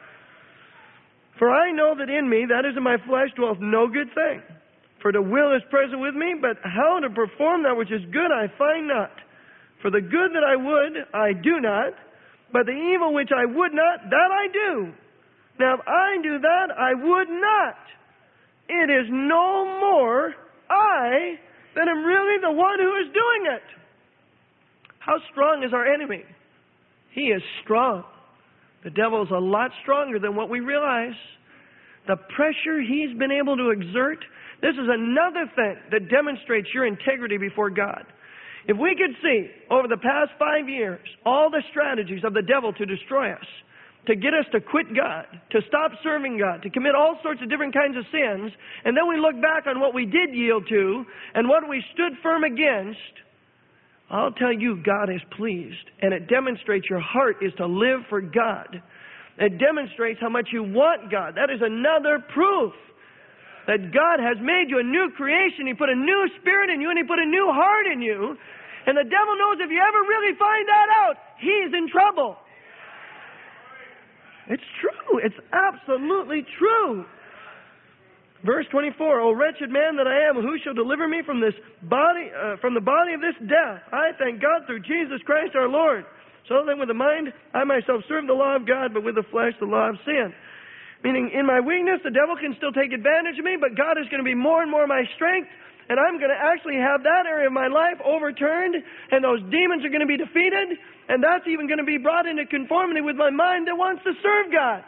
Speaker 1: For I know that in me, that is in my flesh, dwelleth no good thing. For the will is present with me, but how to perform that which is good I find not. For the good that I would, I do not, but the evil which I would not, that I do. Now if I do that, I would not. It is no more I that am really the one who is doing it. How strong is our enemy? He is strong. The devil is a lot stronger than what we realize. The pressure he's been able to exert, this is another thing that demonstrates your integrity before God. If we could see over the past 5 years all the strategies of the devil to destroy us, to get us to quit God, to stop serving God, to commit all sorts of different kinds of sins, and then we look back on what we did yield to and what we stood firm against, I'll tell you, God is pleased. And it demonstrates your heart is to live for God. It demonstrates how much you want God. That is another proof that God has made you a new creation. He put a new spirit in you, and he put a new heart in you. And the devil knows if you ever really find that out, he's in trouble. It's true. It's absolutely true. Verse 24, O wretched man that I am, who shall deliver me from this body, from the body of this death? I thank God through Jesus Christ our Lord. So then with the mind, I myself serve the law of God, but with the flesh, the law of sin. Meaning, in my weakness, the devil can still take advantage of me, but God is going to be more and more my strength, and I'm going to actually have that area of my life overturned, and those demons are going to be defeated, and that's even going to be brought into conformity with my mind that wants to serve God.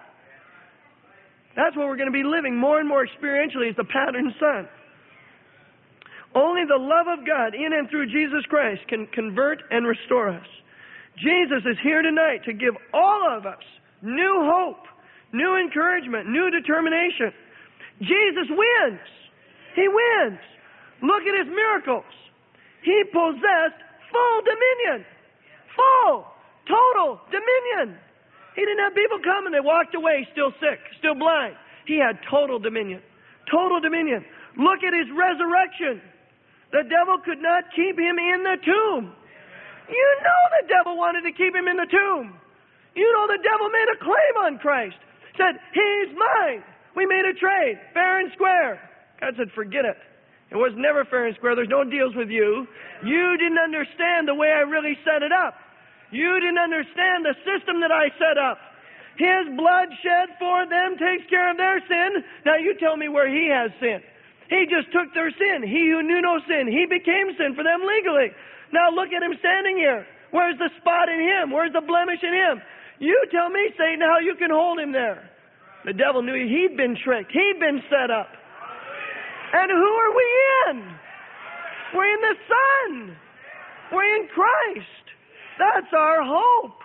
Speaker 1: That's what we're going to be living more and more experientially as the pattern son. Only the love of God in and through Jesus Christ can convert and restore us. Jesus is here tonight to give all of us new hope, new encouragement, new determination. Jesus wins. He wins. Look at his miracles. He possessed full dominion. Full, total dominion. He didn't have people come and they walked away still sick, still blind. He had total dominion. Total dominion. Look at his resurrection. The devil could not keep him in the tomb. You know the devil wanted to keep him in the tomb. You know the devil made a claim on Christ. Said, he's mine. We made a trade, fair and square. God said, forget it. It was never fair and square. There's no deals with you. You didn't understand the way I really set it up. You didn't understand the system that I set up. His blood shed for them takes care of their sin. Now you tell me where he has sin. He just took their sin. He who knew no sin, he became sin for them legally. Now look at him standing here. Where's the spot in him? Where's the blemish in him? You tell me, Satan, how you can hold him there. The devil knew he'd been tricked. He'd been set up. And who are we in? We're in the Son. We're in Christ. That's our hope.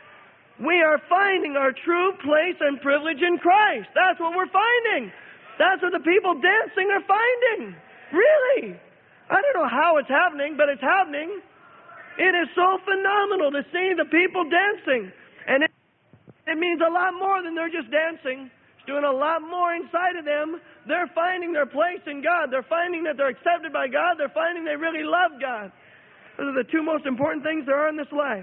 Speaker 1: We are finding our true place and privilege in Christ. That's what we're finding. That's what the people dancing are finding. Really. I don't know how it's happening, but it's happening. It is so phenomenal to see the people dancing. And it means a lot more than they're just dancing. It's doing a lot more inside of them. They're finding their place in God. They're finding that they're accepted by God. They're finding they really love God. Those are the two most important things there are in this life.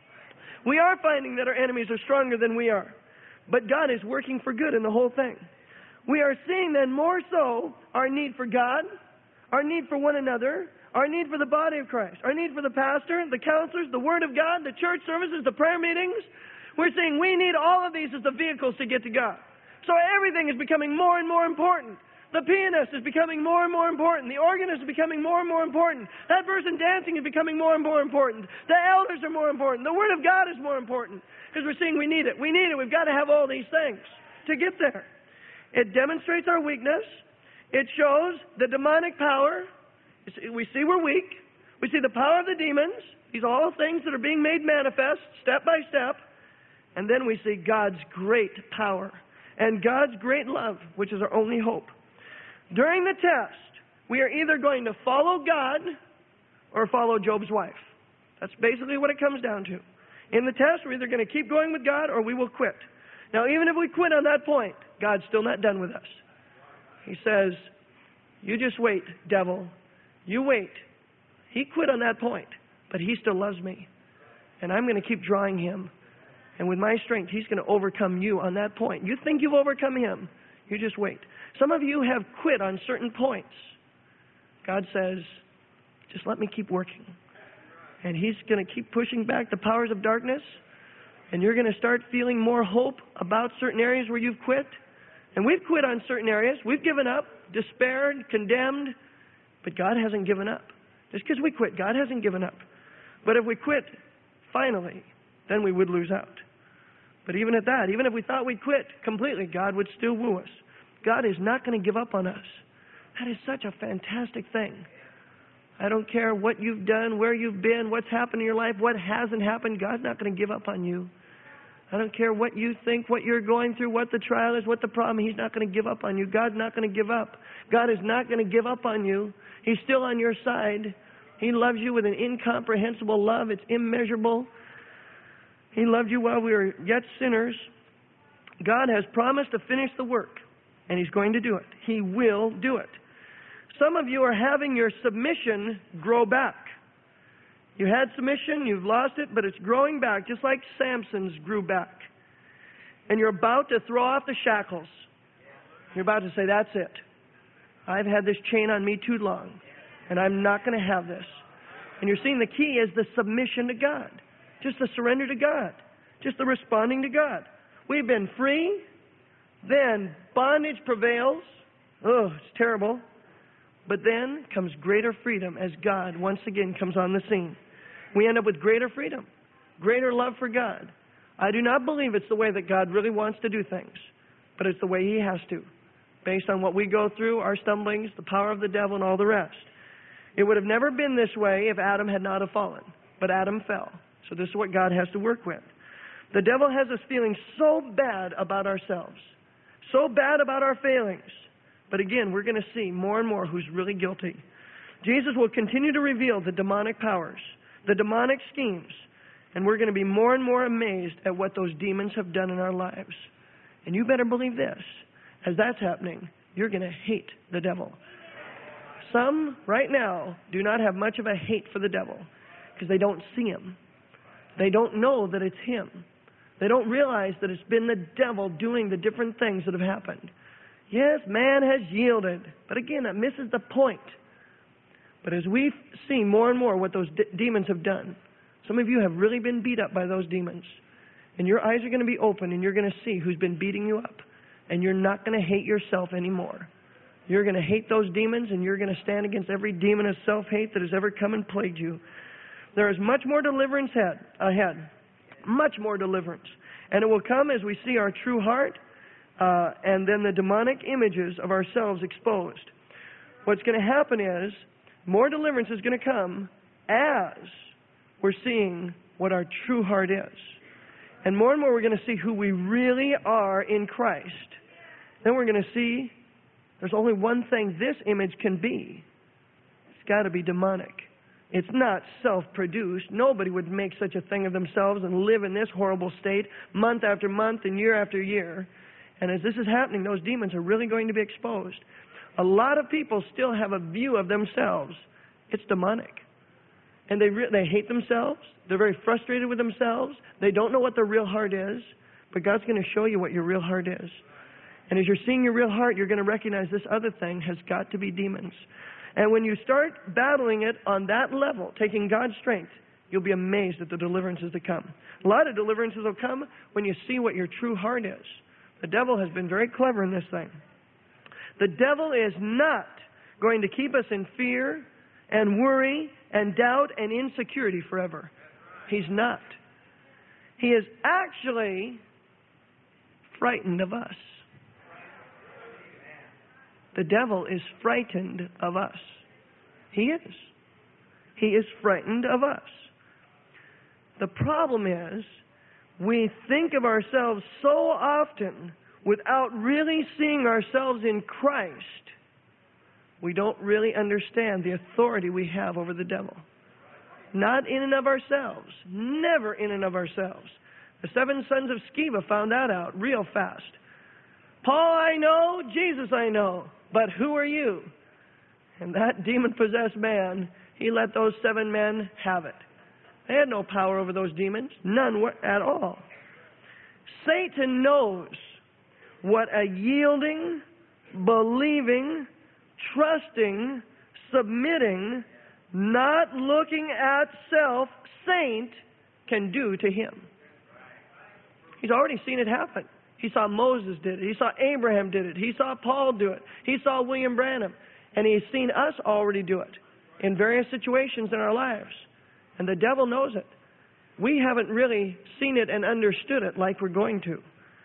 Speaker 1: We are finding that our enemies are stronger than we are. But God is working for good in the whole thing. We are seeing then more so our need for God, our need for one another, our need for the body of Christ, our need for the pastor, the counselors, the Word of God, the church services, the prayer meetings. We're saying we need all of these as the vehicles to get to God. So everything is becoming more and more important. The pianist is becoming more and more important. The organist is becoming more and more important. That person dancing is becoming more and more important. The elders are more important. The Word of God is more important. Because we're seeing we need it. We need it. We've got to have all these things to get there. It demonstrates our weakness. It shows the demonic power. We see we're weak. We see the power of the demons. These are all things that are being made manifest step by step. And then we see God's great power and God's great love, which is our only hope. During the test, we are either going to follow God or follow Job's wife. That's basically what it comes down to. In the test, we're either going to keep going with God or we will quit. Now, even if we quit on that point, God's still not done with us. He says, you just wait, devil. You wait. He quit on that point, but he still loves me. And I'm going to keep drawing him. And with my strength, he's going to overcome you on that point. You think you've overcome him. You just wait. Some of you have quit on certain points. God says, just let me keep working. And he's going to keep pushing back the powers of darkness. And you're going to start feeling more hope about certain areas where you've quit. And we've quit on certain areas. We've given up, despaired, condemned. But God hasn't given up. Just because we quit, God hasn't given up. But if we quit, finally, then we would lose out. But even at that, even if we thought we'd quit completely, God would still woo us. God is not going to give up on us. That is such a fantastic thing. I don't care what you've done, where you've been, what's happened in your life, what hasn't happened. God's not going to give up on you. I don't care what you think, what you're going through, what the trial is, what the problem. He's not going to give up on you. God's not going to give up. God is not going to give up on you. He's still on your side. He loves you with an incomprehensible love. It's immeasurable. He loved you while we were yet sinners. God has promised to finish the work, and He's going to do it. He will do it. Some of you are having your submission grow back. You had submission, you've lost it, but it's growing back, just like Samson's grew back. And you're about to throw off the shackles. You're about to say, that's it. I've had this chain on me too long, and I'm not going to have this. And you're seeing the key is the submission to God. Just the surrender to God. Just the responding to God. We've been free. Then bondage prevails. Oh, it's terrible. But then comes greater freedom as God once again comes on the scene. We end up with greater freedom. Greater love for God. I do not believe it's the way that God really wants to do things. But it's the way He has to. Based on what we go through, our stumblings, the power of the devil, and all the rest. It would have never been this way if Adam had not have fallen. But Adam fell. So this is what God has to work with. The devil has us feeling so bad about ourselves. So bad about our failings. But again, we're going to see more and more who's really guilty. Jesus will continue to reveal the demonic powers, the demonic schemes. And we're going to be more and more amazed at what those demons have done in our lives. And you better believe this. As that's happening, you're going to hate the devil. Some, right now, do not have much of a hate for the devil because they don't see him. They don't know that it's him. They don't realize that it's been the devil doing the different things that have happened. Yes, man has yielded. But again, that misses the point. But as we see more and more what those demons have done, some of you have really been beat up by those demons. And your eyes are going to be open and you're going to see who's been beating you up. And you're not going to hate yourself anymore. You're going to hate those demons and you're going to stand against every demon of self-hate that has ever come and plagued you. There is much more deliverance ahead. Much more deliverance. And it will come as we see our true heart and then the demonic images of ourselves exposed. What's going to happen is more deliverance is going to come as we're seeing what our true heart is. And more we're going to see who we really are in Christ. Then we're going to see there's only one thing this image can be. It's got to be demonic. It's not self-produced. Nobody would make such a thing of themselves and live in this horrible state month after month and year after year. And as this is happening, those demons are really going to be exposed. A lot of people still have a view of themselves. It's demonic. And they hate themselves. They're very frustrated with themselves. They don't know what their real heart is. But God's going to show you what your real heart is. And as you're seeing your real heart, you're going to recognize this other thing has got to be demons. And when you start battling it on that level, taking God's strength, you'll be amazed at the deliverances that come. A lot of deliverances will come when you see what your true heart is. The devil has been very clever in this thing. The devil is not going to keep us in fear and worry and doubt and insecurity forever. He's not. He is actually frightened of us. The devil is frightened of us. He is. He is frightened of us. The problem is, we think of ourselves so often without really seeing ourselves in Christ, we don't really understand the authority we have over the devil. Not in and of ourselves. Never in and of ourselves. The 7 sons of Sceva found that out real fast. Paul I know, Jesus I know, but who are you? And that demon-possessed man, he let those 7 men have it. They had no power over those demons. None at all. Satan knows what a yielding, believing, trusting, submitting, not looking at self saint can do to him. He's already seen it happen. He saw Moses did it. He saw Abraham did it. He saw Paul do it. He saw William Branham. And he's seen us already do it in various situations in our lives. And the devil knows it. We haven't really seen it and understood it like we're going to.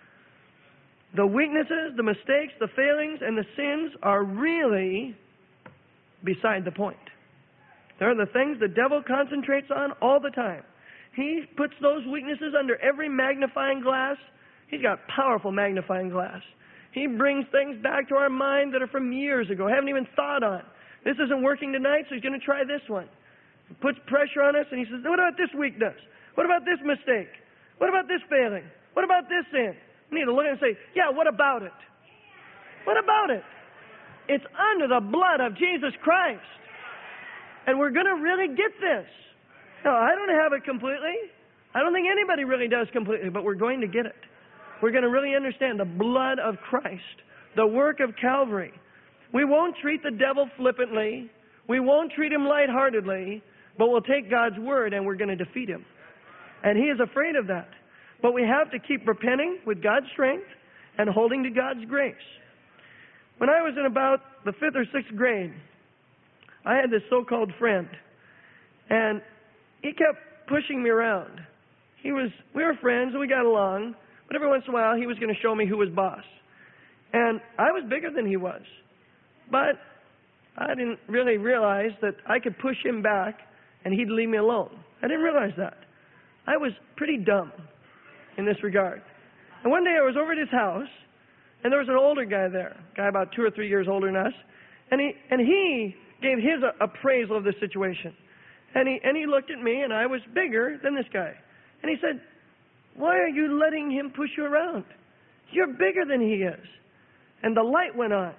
Speaker 1: The weaknesses, the mistakes, the failings, and the sins are really beside the point. They're the things the devil concentrates on all the time. He puts those weaknesses under every magnifying glass. He's got powerful magnifying glass. He brings things back to our mind that are from years ago, haven't even thought on. This isn't working tonight, so he's going to try this one. He puts pressure on us, and he says, what about this weakness? What about this mistake? What about this failing? What about this sin? We need to look at it and say, yeah, what about it? What about it? It's under the blood of Jesus Christ. And we're going to really get this. No, I don't have it completely. I don't think anybody really does completely, but we're going to get it. We're going to really understand the blood of Christ, the work of Calvary. We won't treat the devil flippantly. We won't treat him lightheartedly, but we'll take God's word and we're going to defeat him. And he is afraid of that. But we have to keep repenting with God's strength and holding to God's grace. When I was in about the 5th or 6th grade, I had this so-called friend, and he kept pushing me around. We were friends and we got along, but every once in a while he was going to show me who was boss. And I was bigger than he was, but I didn't really realize that I could push him back and he'd leave me alone. I didn't realize that. I was pretty dumb in this regard. And one day I was over at his house, and there was an older guy there, a guy about 2 or 3 years older than us, and he gave his appraisal of the situation. And he looked at me, and I was bigger than this guy. And he said, why are you letting him push you around? You're bigger than he is. And the light went on.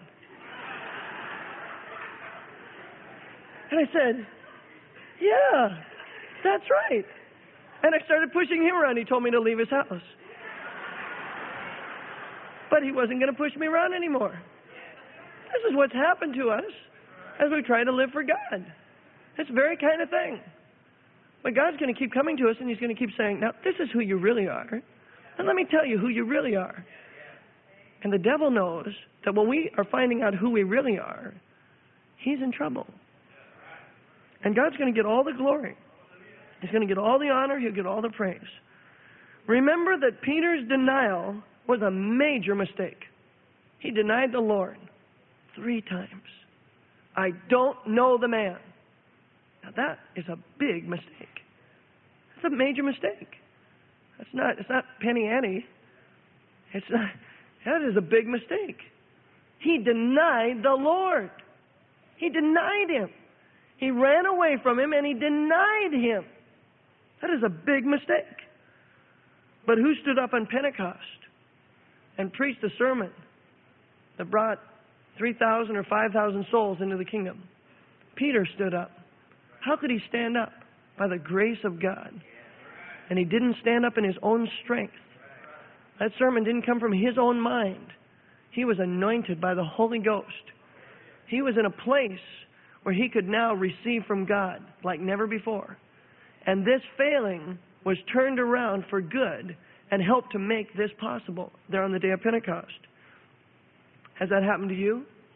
Speaker 1: And I said, yeah, that's right. And I started pushing him around. He told me to leave his house. But he wasn't going to push me around anymore. This is what's happened to us as we try to live for God. It's the very kind of thing. But God's going to keep coming to us, and he's going to keep saying, now, this is who you really are. And let me tell you who you really are. And the devil knows that when we are finding out who we really are, he's in trouble. And God's going to get all the glory. He's going to get all the honor. He'll get all the praise. Remember that Peter's denial was a major mistake. He denied the Lord 3 times. I don't know the man. Now that is a big mistake. It's a major mistake. It's not penny ante. That is a big mistake. He denied the Lord. He denied him. He ran away from him and he denied him. That is a big mistake. But who stood up on Pentecost and preached a sermon that brought 3,000 or 5,000 souls into the kingdom? Peter stood up. How could he stand up? By the grace of God. And he didn't stand up in his own strength. That sermon didn't come from his own mind. He was anointed by the Holy Ghost. He was in a place where he could now receive from God like never before. And this failing was turned around for good and helped to make this possible there on the day of Pentecost. Has that happened to you?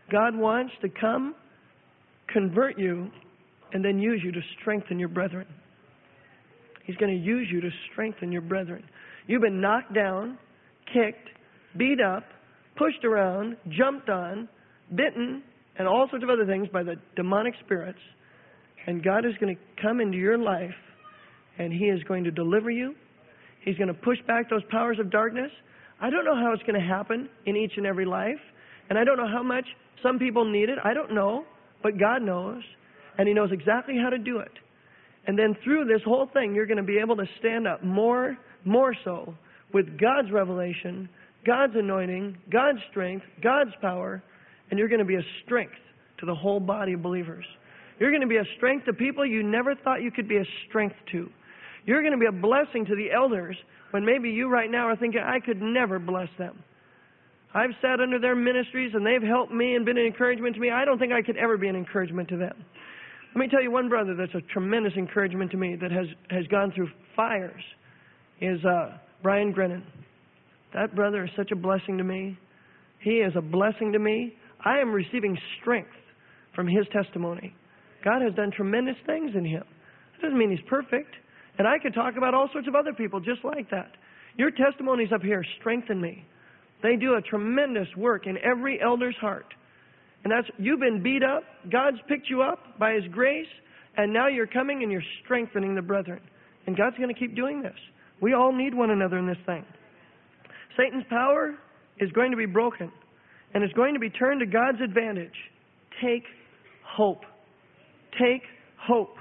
Speaker 1: God wants to come, convert you, and then use you to strengthen your brethren. He's going to use you to strengthen your brethren. You've been knocked down, kicked, beat up, pushed around, jumped on, bitten, and all sorts of other things by the demonic spirits. And God is going to come into your life, and He is going to deliver you. He's going to push back those powers of darkness. I don't know how it's going to happen in each and every life, and I don't know how much some people need it. I don't know, but God knows, and He knows exactly how to do it. And then through this whole thing, you're going to be able to stand up more so with God's revelation, God's anointing, God's strength, God's power, and you're going to be a strength to the whole body of believers. You're going to be a strength to people you never thought you could be a strength to. You're going to be a blessing to the elders when maybe you right now are thinking, I could never bless them. I've sat under their ministries and they've helped me and been an encouragement to me. I don't think I could ever be an encouragement to them. Let me tell you one brother that's a tremendous encouragement to me that has gone through fires is Brian Grennan. That brother is such a blessing to me. He is a blessing to me. I am receiving strength from his testimony. God has done tremendous things in him. That doesn't mean he's perfect. And I could talk about all sorts of other people just like that. Your testimonies up here strengthen me. They do a tremendous work in every elder's heart. And that's, you've been beat up, God's picked you up by His grace, and now you're coming and you're strengthening the brethren. And God's going to keep doing this. We all need one another in this thing. Satan's power is going to be broken, and it's going to be turned to God's advantage. Take hope. Take hope.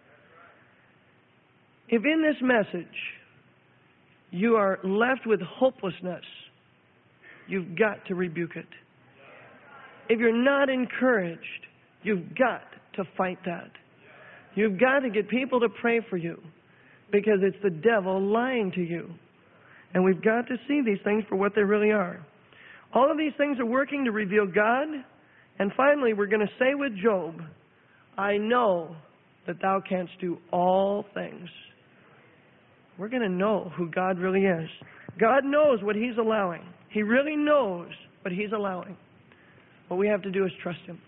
Speaker 1: If in this message you are left with hopelessness, you've got to rebuke it. If you're not encouraged, you've got to fight that. You've got to get people to pray for you because it's the devil lying to you. And we've got to see these things for what they really are. All of these things are working to reveal God. And finally, we're going to say with Job, I know that thou canst do all things. We're going to know who God really is. God knows what He's allowing. He really knows what He's allowing. What we have to do is trust Him.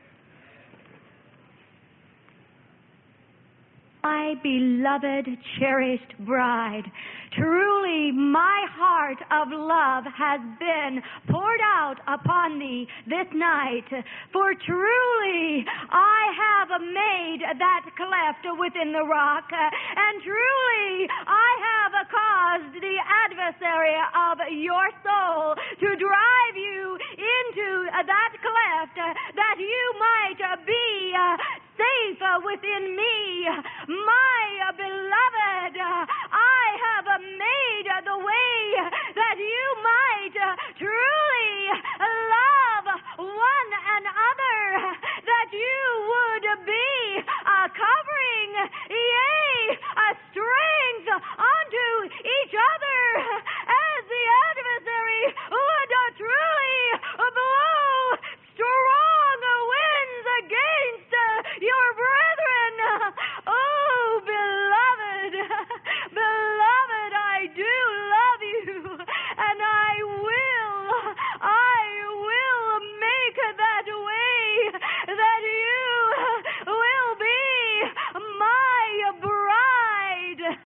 Speaker 2: My beloved, cherished bride, truly my heart of love has been poured out upon thee this night. For truly I have made that cleft within the rock, and truly I have caused the adversary of your soul to drive you into that cleft, that you might be safe within me. My beloved,